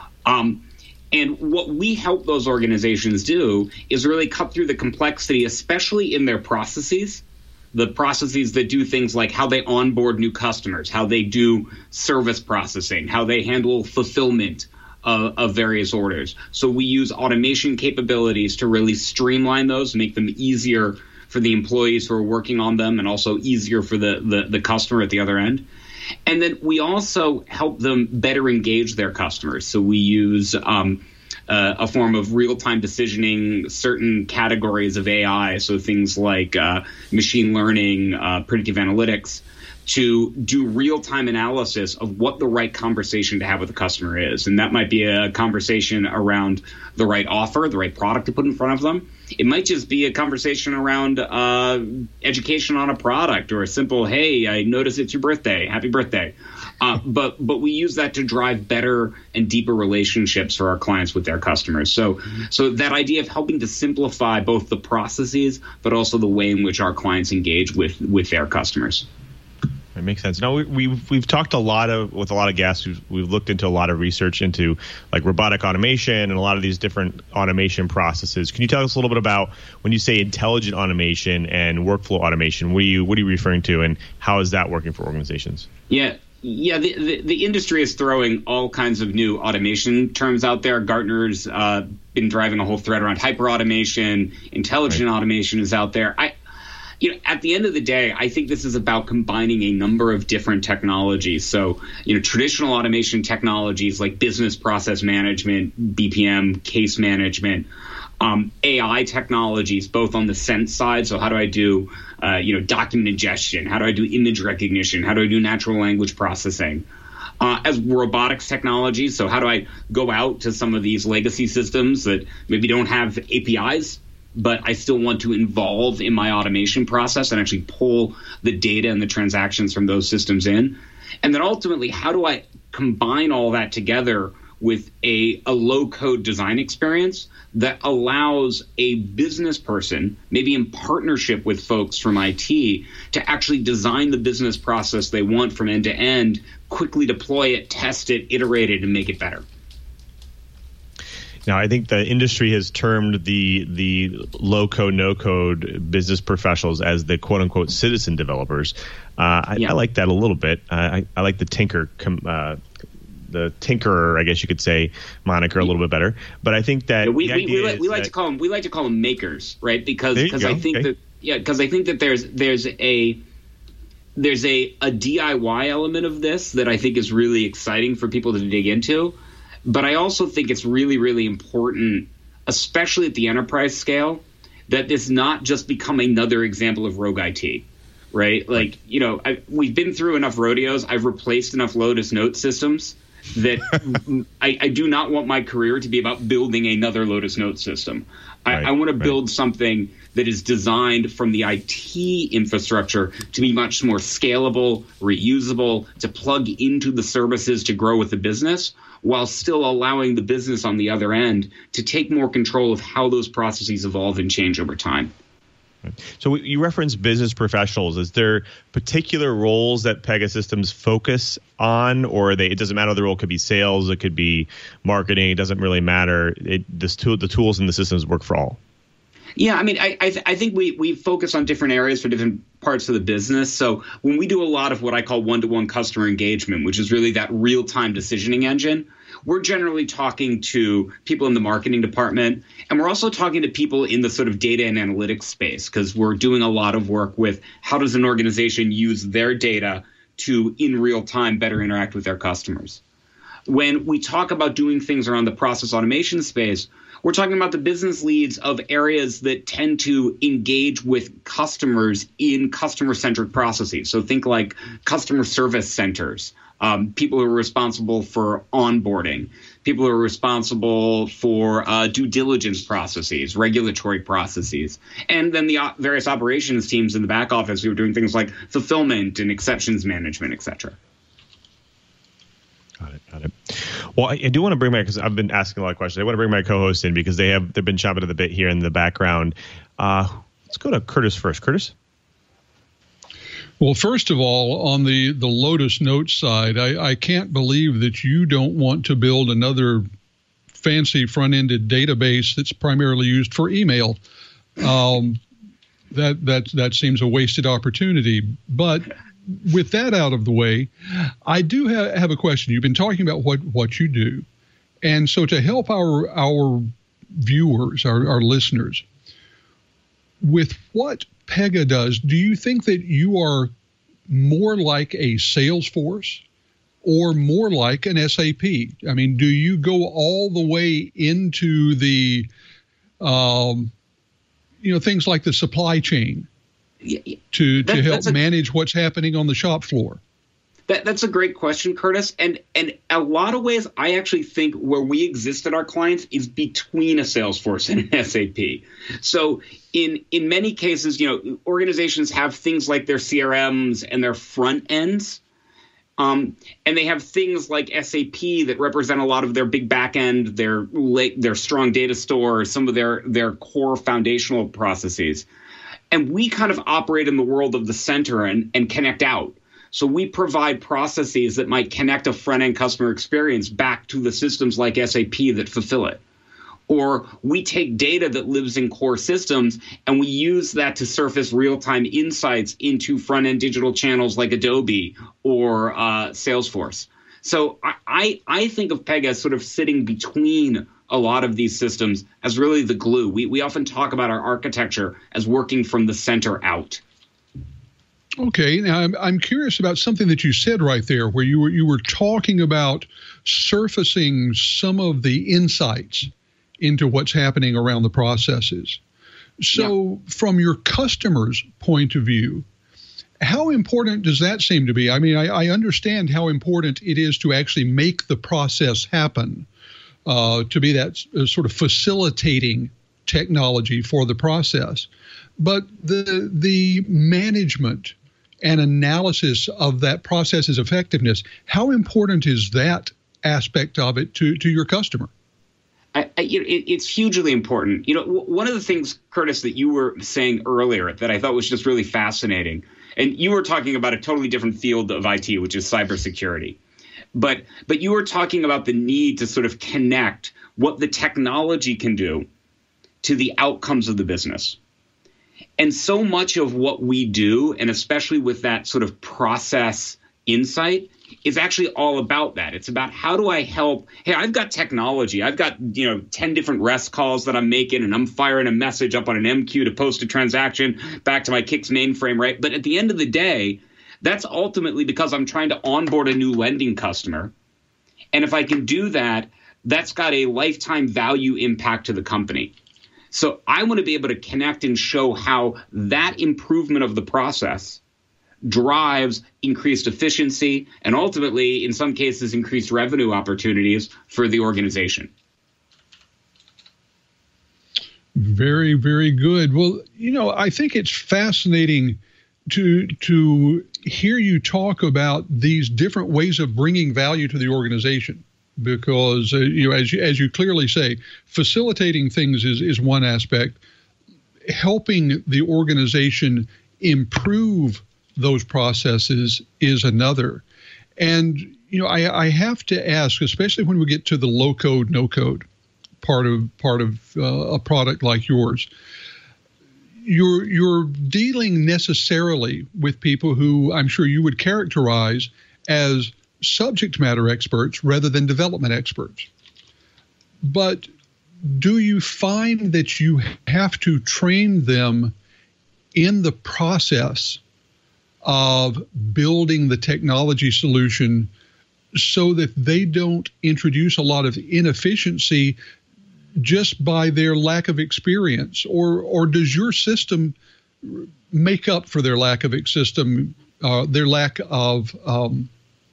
Um, and what we help those organizations do is really cut through the complexity, especially in their processes, the processes that do things like how they onboard new customers, how they do service processing, how they handle fulfillment of, of various orders. So we use automation capabilities to really streamline those, make them easier for the employees who are working on them, and also easier for the, the, the customer at the other end. And then we also help them better engage their customers. So we use um, uh, a form of real-time decisioning certain categories of A I, so things like uh, machine learning, uh, predictive analytics, to do real-time analysis of what the right conversation to have with the customer is. And that might be a conversation around the right offer, the right product to put in front of them. It might just be a conversation around uh, education on a product, or a simple, hey, I noticed it's your birthday, happy birthday. Uh, but but we use that to drive better and deeper relationships for our clients with their customers. So so that idea of helping to simplify both the processes, but also the way in which our clients engage with with their customers. It makes sense. Now we, we've we've talked a lot of with a lot of guests. We've, we've looked into a lot of research into like robotic automation and a lot of these different automation processes. Can you tell us a little bit about when you say intelligent automation and workflow automation? What are you what are you referring to, and how is that working for organizations? Yeah. Yeah, the, the, the industry is throwing all kinds of new automation terms out there. Gartner's uh, been driving a whole thread around hyper-automation. Intelligent right. automation is out there. I, you know, at the end of the day, I think this is about combining a number of different technologies. So, you know, traditional automation technologies like business process management, B P M, case management, Um, A I technologies, both on the sense side. So how do I do, uh, you know, document ingestion? How do I do image recognition? How do I do natural language processing? Uh, as robotics technologies, so how do I go out to some of these legacy systems that maybe don't have A P Is, but I still want to involve in my automation process and actually pull the data and the transactions from those systems in? And then ultimately, how do I combine all that together with a, a low-code design experience that allows a business person, maybe in partnership with folks from I T, to actually design the business process they want from end to end, quickly deploy it, test it, iterate it, and make it better. Now, I think the industry has termed the the low-code, no-code business professionals as the quote-unquote citizen developers. Uh, I, yeah. I like that a little bit. Uh, I, I like the tinker com, uh, the tinkerer, I guess you could say, moniker a little bit better. But I think that yeah, we, the we, idea we, like, we like that, to call them we like to call them makers, right? Because because I think okay. that yeah, because I think that there's there's a there's a, a D I Y element of this that I think is really exciting for people to dig into. But I also think it's really, really important, especially at the enterprise scale, that this not just become another example of rogue I T. Right? Like, you know, I, we've been through enough rodeos. I've replaced enough Lotus Note systems that I, I do not want my career to be about building another Lotus Note system. I, right, I want to right. build something that is designed from the I T infrastructure to be much more scalable, reusable, to plug into the services to grow with the business, while still allowing the business on the other end to take more control of how those processes evolve and change over time. So you referenced business professionals. Is there particular roles that Pegasystems focus on, or are they, it doesn't matter, the role could be sales, it could be marketing, it doesn't really matter. It, this tool, the tools and the systems work for all. Yeah, I mean, I I, th- I think we, we focus on different areas for different parts of the business. So when we do a lot of what I call one-to-one customer engagement, which is really that real-time decisioning engine, we're generally talking to people in the marketing department, and we're also talking to people in the sort of data and analytics space, because we're doing a lot of work with how does an organization use their data to, in real time, better interact with their customers. When we talk about doing things around the process automation space, we're talking about the business leads of areas that tend to engage with customers in customer-centric processes. So think like customer service centers, um, people who are responsible for onboarding, people who are responsible for uh, due diligence processes, regulatory processes, and then the uh, various operations teams in the back office who are doing things like fulfillment and exceptions management, et cetera. Got it. Got it. Well, I, I do want to bring my, because I've been asking a lot of questions. I want to bring my co-host in because they have they've been chomping at the bit here in the background. Uh, let's go to Curtis first. Curtis. Well, first of all, on the, the Lotus Notes side, I, I can't believe that you don't want to build another fancy front-ended database that's primarily used for email. Um, that that that seems a wasted opportunity. But with that out of the way, I do ha- have a question. You've been talking about what, what you do. And so to help our our viewers, our, our listeners, with what Pega does, do you think that you are more like a Salesforce or more like an S A P? I mean, do you go all the way into the, um, you know, things like the supply chain to, that, to help a, manage what's happening on the shop floor? That, that's a great question, Curtis. And and a lot of ways, I actually think where we exist at our clients is between a Salesforce and an S A P. So in in many cases, you know, organizations have things like their C R Ms and their front ends. Um, and they have things like S A P that represent a lot of their big back end, their their strong data store, some of their their core foundational processes. And we kind of operate in the world of the center and, and connect out. So we provide processes that might connect a front-end customer experience back to the systems like S A P that fulfill it. Or we take data that lives in core systems and we use that to surface real-time insights into front-end digital channels like Adobe or uh, Salesforce. So I, I, I think of Pega as sort of sitting between a lot of these systems as really the glue. We, we often talk about our architecture as working from the center out. Okay, now I'm I'm curious about something that you said right there, where you were you were talking about surfacing some of the insights into what's happening around the processes. So, yeah. From your customer's point of view, how important does that seem to be? I mean, I, I understand how important it is to actually make the process happen, uh, to be that uh, sort of facilitating technology for the process, but the the management and analysis of that process's effectiveness, how important is that aspect of it to, to your customer? I, I, it, it's hugely important. You know, w- one of the things, Curtis, that you were saying earlier that I thought was just really fascinating, and you were talking about a totally different field of I T, which is cybersecurity. But but you were talking about the need to sort of connect what the technology can do to the outcomes of the business. And so much of what we do, and especially with that sort of process insight, is actually all about that. It's about how do I help? Hey, I've got technology. I've got, you know, ten different REST calls that I'm making, and I'm firing a message up on an M Q to post a transaction back to my Kix mainframe, right? But at the end of the day, that's ultimately because I'm trying to onboard a new lending customer. And if I can do that, that's got a lifetime value impact to the company. So I want to be able to connect and show how that improvement of the process drives increased efficiency and ultimately, in some cases, increased revenue opportunities for the organization. Very, very good. Well, you know, I think it's fascinating to to hear you talk about these different ways of bringing value to the organization. Because, uh, you know, as you, as you clearly say, facilitating things is, is one aspect. Helping the organization improve those processes is another. And, you know, I, I have to ask, especially when we get to the low code, no code part of part of uh, a product like yours, you're you're dealing necessarily with people who I'm sure you would characterize as subject matter experts rather than development experts. But do you find that you have to train them in the process of building the technology solution so that they don't introduce a lot of inefficiency just by their lack of experience? Or or does your system make up for their lack of system, uh, their lack of um,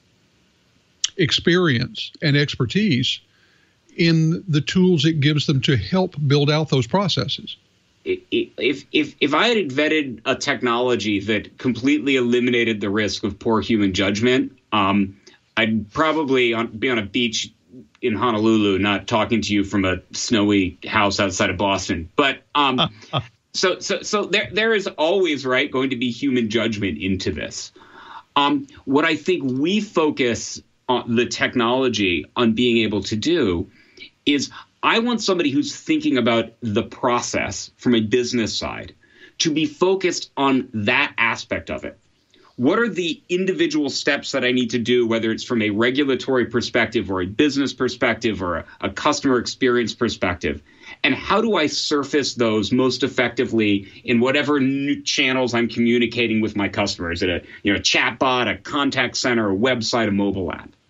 experience and expertise in the tools it gives them to help build out those processes? If if if I had invented a technology that completely eliminated the risk of poor human judgment, um, I'd probably on, be on a beach in Honolulu, not talking to you from a snowy house outside of Boston. But um, so so so there there is always, right, going to be human judgment into this. Um, what I think we focus on the technology on being able to do is I want somebody who's thinking about the process from a business side to be focused on that aspect of it. What are the individual steps that I need to do, whether it's from a regulatory perspective or a business perspective or a, a customer experience perspective? And how do I surface those most effectively in whatever new channels I'm communicating with my customers? Is it a, you know, a chat bot, a contact center, a website, a mobile app?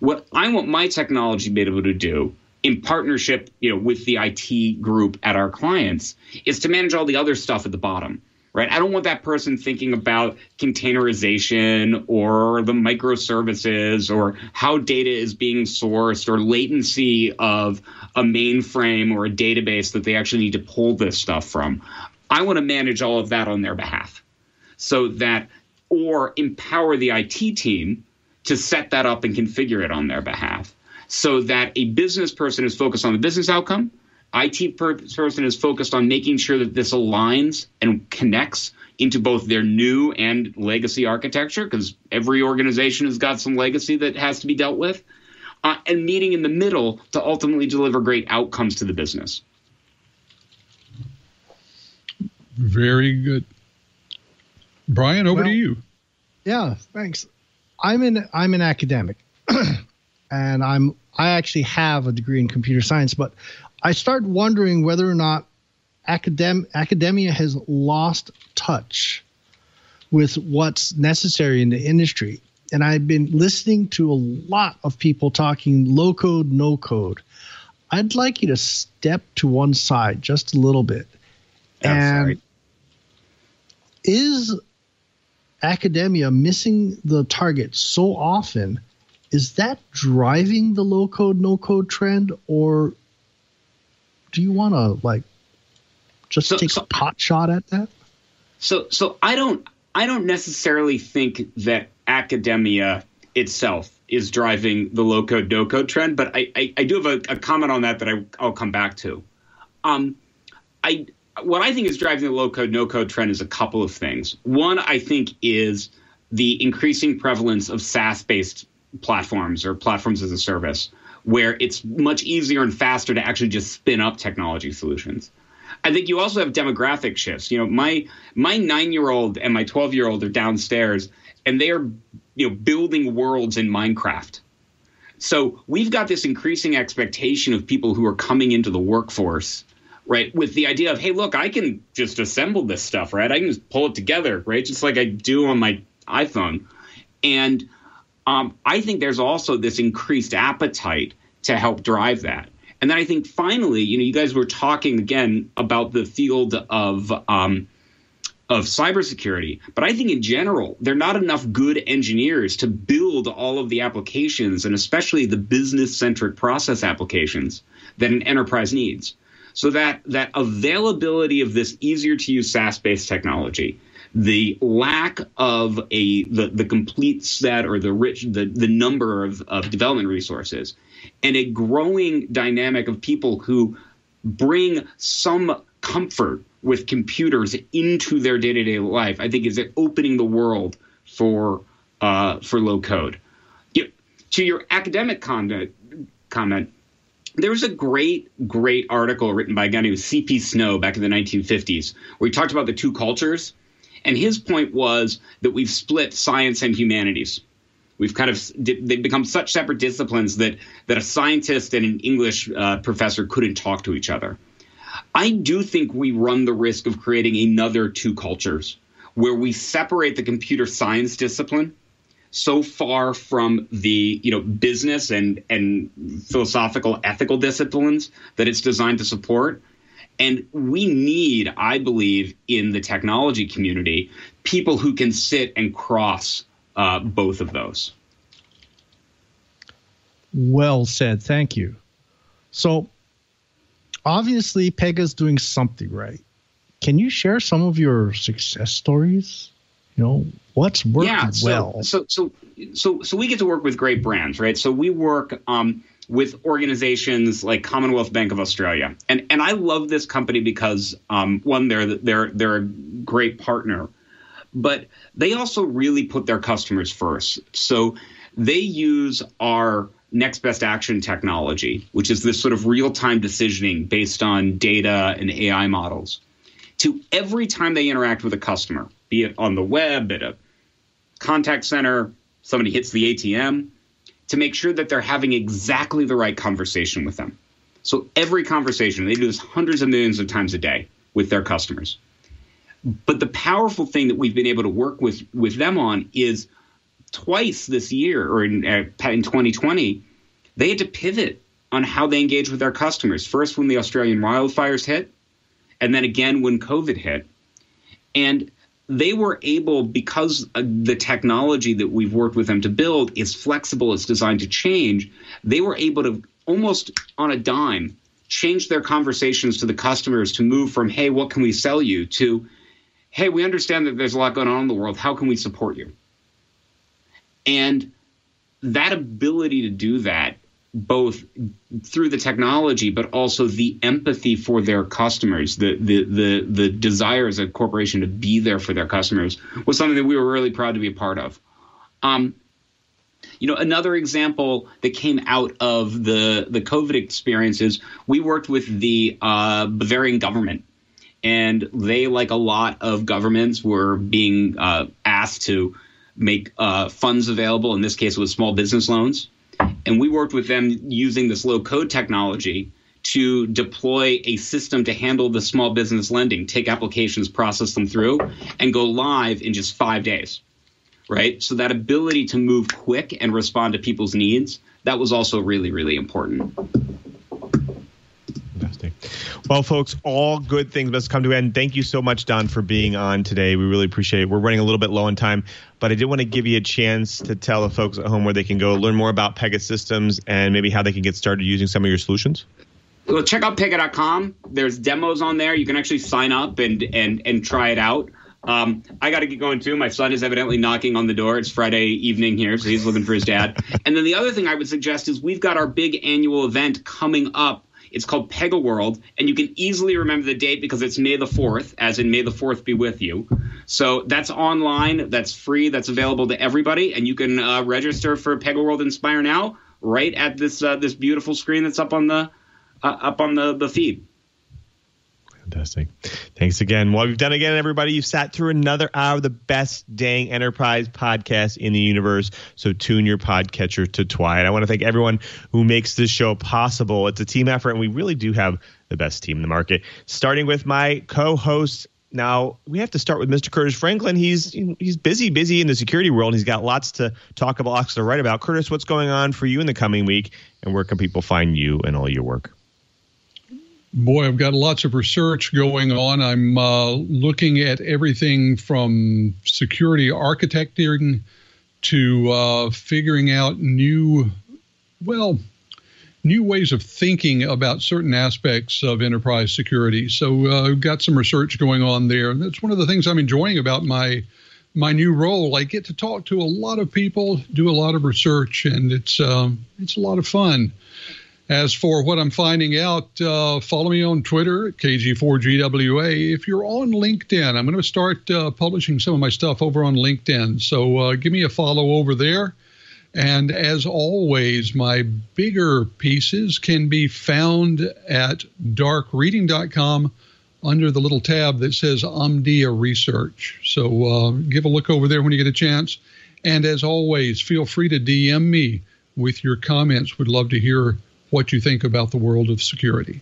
What I want my technology to be able to do in partnership, you know, with the I T group at our clients is to manage all the other stuff at the bottom, right? I don't want that person thinking about containerization or the microservices or how data is being sourced or latency of a mainframe or a database that they actually need to pull this stuff from. I want to manage all of that on their behalf so that, or empower the I T team to set that up and configure it on their behalf so that a business person is focused on the business outcome. I T per- person is focused on making sure that this aligns and connects into both their new and legacy architecture, because every organization has got some legacy that has to be dealt with, uh, and meeting in the middle to ultimately deliver great outcomes to the business. Very good. Brian, over well, to you. Yeah, thanks. I'm an I'm an academic, and I'm I actually have a degree in computer science, but I start wondering whether or not academ- academia has lost touch with what's necessary in the industry. And I've been listening to a lot of people talking low code, no code. I'd like you to step to one side just a little bit. Oh, and sorry. Is academia missing the target so often? Is that driving the low code, no code trend, or do you want to like just So- take so- a pot shot at that? So, so I don't, I don't necessarily think that academia itself is driving the low code, no code trend, but I, I, I do have a, a comment on that that I, I'll come back to. Um, I, what I think is driving the low code, no code trend is a couple of things. One, I think, is the increasing prevalence of SaaS-based platforms or platforms as a service, where it's much easier and faster to actually just spin up technology solutions. I think you also have demographic shifts. You know, my my nine-year-old and my twelve-year-old are downstairs, and they are, you know, building worlds in Minecraft. So we've got this increasing expectation of people who are coming into the workforce, right, with the idea of, hey, look, I can just assemble this stuff, right? I can just pull it together, right, just like I do on my iPhone. And um, I think there's also this increased appetite to help drive that. And then I think finally, you know, you guys were talking again about the field of um, of cybersecurity, but I think in general, there are not enough good engineers to build all of the applications, and especially the business-centric process applications that an enterprise needs. So that that availability of this easier-to-use SaaS-based technology, the lack of a the, the complete set or the rich the, the number of, of development resources, and a growing dynamic of people who bring some comfort with computers into their day-to-day life, I think is opening the world for uh, for low code. You, to your academic comment, comment, there was a great, great article written by a guy named C P Snow back in the nineteen fifties, where he talked about the two cultures. And his point was that we've split science and humanities. We've kind of they've become such separate disciplines that that a scientist and an English uh, professor couldn't talk to each other. I do think we run the risk of creating another two cultures where we separate the computer science discipline so far from the, you know, business and and philosophical ethical disciplines that it's designed to support. And we need, I believe, in the technology community, people who can sit and cross uh, both of those. Well said. Thank you. So obviously, Pega's doing something right. Can you share some of your success stories? You know, what's working yeah, so, well? So, so, so, so we get to work with great brands, right? So we work um, with organizations like Commonwealth Bank of Australia, and and I love this company because um, one, they're they're they're a great partner, but they also really put their customers first. So they use our next best action technology, which is this sort of real-time decisioning based on data and A I models, to every time they interact with a customer, be it on the web, at a contact center, somebody hits the A T M, to make sure that they're having exactly the right conversation with them. So every conversation, they do this hundreds of millions of times a day with their customers. But the powerful thing that we've been able to work with, with them on is twice this year, or in, uh, in twenty twenty, they had to pivot on how they engage with their customers. First, when the Australian wildfires hit, and then again when COVID hit. And they were able, because the technology that we've worked with them to build is flexible, it's designed to change, they were able to almost on a dime change their conversations to the customers to move from, hey, what can we sell you, to, hey, we understand that there's a lot going on in the world. How can we support you? And that ability to do that, both through the technology, but also the empathy for their customers, the, the the the desire as a corporation to be there for their customers, was something that we were really proud to be a part of. Um, you know, another example that came out of the, the COVID experiences, we worked with the uh, Bavarian government. And they, like a lot of governments, were being uh, asked to make uh, funds available. In this case, it was small business loans. And we worked with them using this low-code technology to deploy a system to handle the small business lending, take applications, process them through, and go live in just five days, right? So that ability to move quick and respond to people's needs, that was also really, really important. Fantastic. Well, folks, all good things must come to an end. Thank you so much, Don, for being on today. We really appreciate it. We're running a little bit low on time, but I did want to give you a chance to tell the folks at home where they can go learn more about Pegasystems and maybe how they can get started using some of your solutions. Well, check out Pega dot com. There's demos on there. You can actually sign up and and and try it out. Um, I got to get going, too. My son is evidently knocking on the door. It's Friday evening here, so he's looking for his dad. And then the other thing I would suggest is we've got our big annual event coming up. It's called Pega World, and you can easily remember the date because it's May the fourth, as in May the fourth be with you. So that's online, that's free, that's available to everybody, and you can uh, register for Pega World Inspire now right at this uh, this beautiful screen that's up on the uh, up on the, the feed. Fantastic. Thanks again. Well, we've done again, everybody. You've sat through another hour of the best dang enterprise podcast in the universe. So tune your podcatcher to Twilight. I want to thank everyone who makes this show possible. It's a team effort, and we really do have the best team in the market. Starting with my co-host. Now, we have to start with Mister Curtis Franklin. He's he's busy, busy in the security world. He's got lots to talk about, lots to write about. Curtis, what's going on for you in the coming week, and where can people find you and all your work? Boy, I've got lots of research going on. I'm uh, looking at everything from security architecting to uh, figuring out new, well, new ways of thinking about certain aspects of enterprise security. So uh, I've got some research going on there. That's one of the things I'm enjoying about my my new role. I get to talk to a lot of people, do a lot of research, and it's um, it's a lot of fun. As for what I'm finding out, uh, follow me on Twitter at K G four G W A. If you're on LinkedIn, I'm going to start uh, publishing some of my stuff over on LinkedIn. So uh, give me a follow over there. And as always, my bigger pieces can be found at dark reading dot com under the little tab that says Omdia Research. So uh, give a look over there when you get a chance. And as always, feel free to D M me with your comments. Would love to hear what you think about the world of security.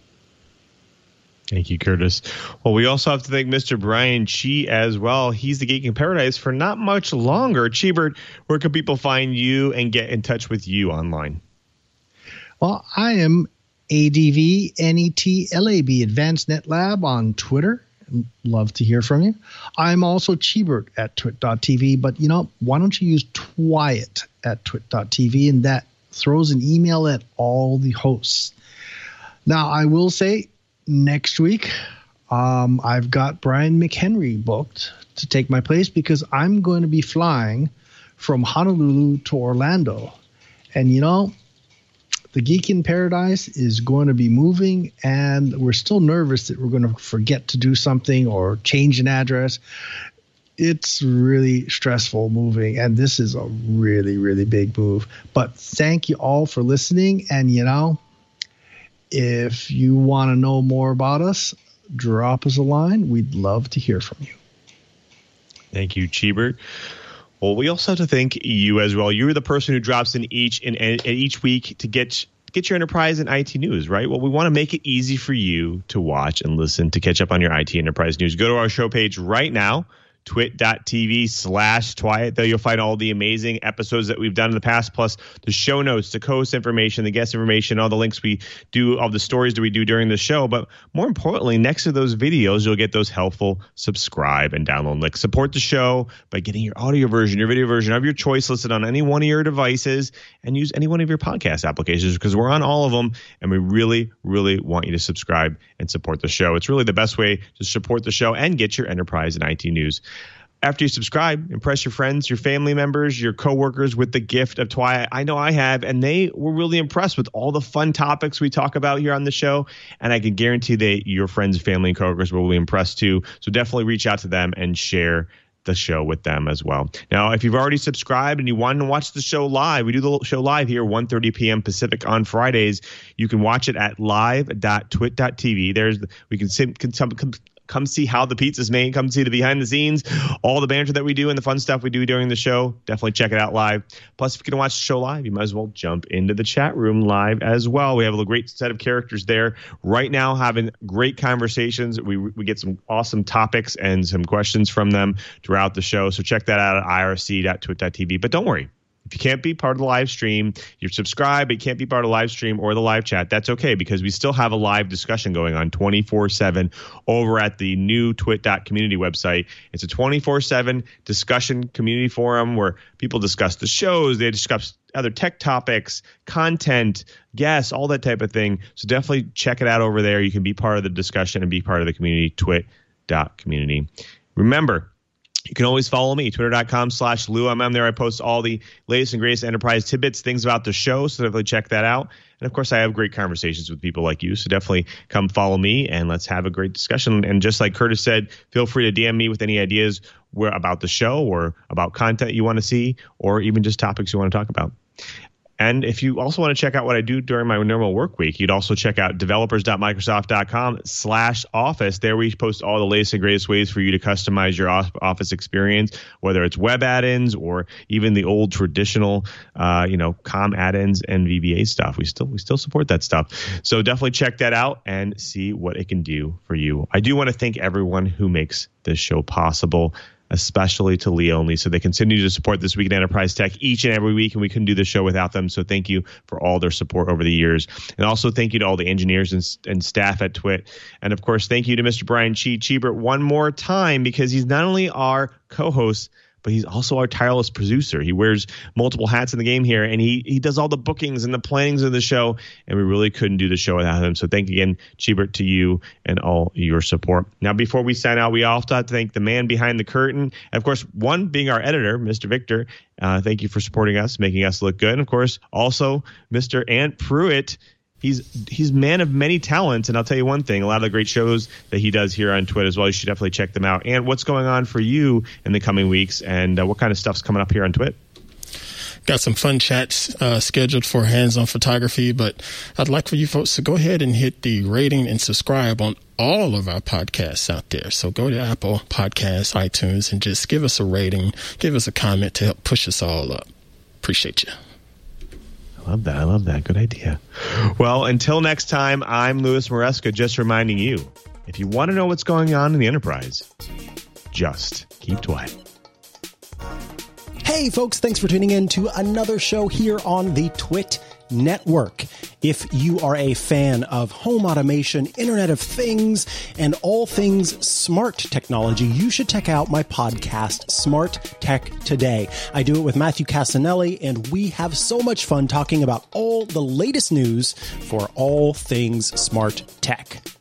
Thank you, Curtis. Well, we also have to thank Mister Brian Chi as well. He's the Geek in Paradise for not much longer. Cheebert, where can people find you and get in touch with you online? Well, I am A D V N E T L A B, Advanced Net Lab on Twitter. Love to hear from you. I'm also Cheebert at twit dot t v, but you know, why don't you use Twyet at twit dot t v, and that throws an email at all the hosts. Now, I will say next week, um, I've got Brian McHenry booked to take my place because I'm going to be flying from Honolulu to Orlando. And, you know, the Geek in Paradise is going to be moving, and we're still nervous that we're going to forget to do something or change an address. It's really stressful moving, and this is a really, really big move. But thank you all for listening. And, you know, if you want to know more about us, drop us a line. We'd love to hear from you. Thank you, Cheebert. Well, we also have to thank you as well. You're the person who drops in each in, in each week to get get your enterprise and I T news, right? Well, we want to make it easy for you to watch and listen to catch up on your I T enterprise news. Go to our show page right now, twit.tv slash Twiat. There you'll find all the amazing episodes that we've done in the past, plus the show notes, the co-host information, the guest information, all the links we do, all the stories that we do during the show. But more importantly, next to those videos, you'll get those helpful subscribe and download links. Support the show by getting your audio version, your video version of your choice listed on any one of your devices, and use any one of your podcast applications, because we're on all of them, and we really, really want you to subscribe and support the show. It's really the best way to support the show and get your enterprise and I T news. After you subscribe, impress your friends, your family members, your coworkers with the gift of Twiat. I know I have, and they were really impressed with all the fun topics we talk about here on the show. And I can guarantee that your friends, family, and coworkers will be impressed too. So definitely reach out to them and share the show with them as well. Now, if you've already subscribed and you want to watch the show live, we do the show live here, one thirty p.m. Pacific on Fridays. You can watch it at live dot twit dot t v. There's we can, sim, can some, come, come see how the pizza's made. Come see the behind the scenes, all the banter that we do and the fun stuff we do during the show. Definitely check it out live. Plus, if you can watch the show live, you might as well jump into the chat room live as well. We have a great set of characters there right now, having great conversations. We we get some awesome topics and some questions from them throughout the show. So check that out at I R C dot twit dot t v. But don't worry. If you can't be part of the live stream, you're subscribed, but you can't be part of the live stream or the live chat, that's okay, because we still have a live discussion going on twenty-four seven over at the new twit dot community website. It's a twenty-four seven discussion community forum where people discuss the shows, they discuss other tech topics, content, guests, all that type of thing. So definitely check it out over there. You can be part of the discussion and be part of the community, twit dot community. Remember, you can always follow me, twitter dot com slash Lou M M. There I post all the latest and greatest enterprise tidbits, things about the show, so definitely check that out. And, of course, I have great conversations with people like you, so definitely come follow me and let's have a great discussion. And just like Curtis said, feel free to D M me with any ideas where, about the show or about content you want to see or even just topics you want to talk about. And if you also want to check out what I do during my normal work week, you'd also check out developers dot microsoft dot com slash office. There we post all the latest and greatest ways for you to customize your office experience, whether it's web add-ins or even the old traditional, uh, you know, com add-ins and V B A stuff. We still we still support that stuff. So definitely check that out and see what it can do for you. I do want to thank everyone who makes this show possible, especially to Leo and Lisa. They continue to support This Week in Enterprise Tech each and every week, and we couldn't do the show without them. So thank you for all their support over the years. And also thank you to all the engineers and, and staff at Twit. And, of course, thank you to Mister Brian Chi Cheebert one more time, because he's not only our co-host, but he's also our tireless producer. He wears multiple hats in the game here, and he he does all the bookings and the plannings of the show, and we really couldn't do the show without him. So thank you again, Cheebert, to you and all your support. Now, before we sign out, we also have to thank the man behind the curtain. And, of course, one being our editor, Mister Victor. Uh, thank you for supporting us, making us look good. And, of course, also Mister Ant Pruitt. He's he's man of many talents, and I'll tell you one thing, a lot of the great shows that he does here on Twit as well, you should definitely check them out. And what's going on for you in the coming weeks, and uh, what kind of stuff's coming up here on Twit? Got some fun chats uh, scheduled for hands-on photography, but I'd like for you folks to go ahead and hit the rating and subscribe on all of our podcasts out there. So go to Apple Podcasts, iTunes, and just give us a rating, give us a comment to help push us all up. Appreciate you. I love that. I love that. Good idea. Well, until next time, I'm Louis Maresca, just reminding you, if you want to know what's going on in the Enterprise, just keep Twit. Hey, folks, thanks for tuning in to another show here on the Twit Network. If you are a fan of home automation, Internet of Things, and all things smart technology, you should check out my podcast, Smart Tech Today. I do it with Matthew Casanelli, and we have so much fun talking about all the latest news for all things smart tech.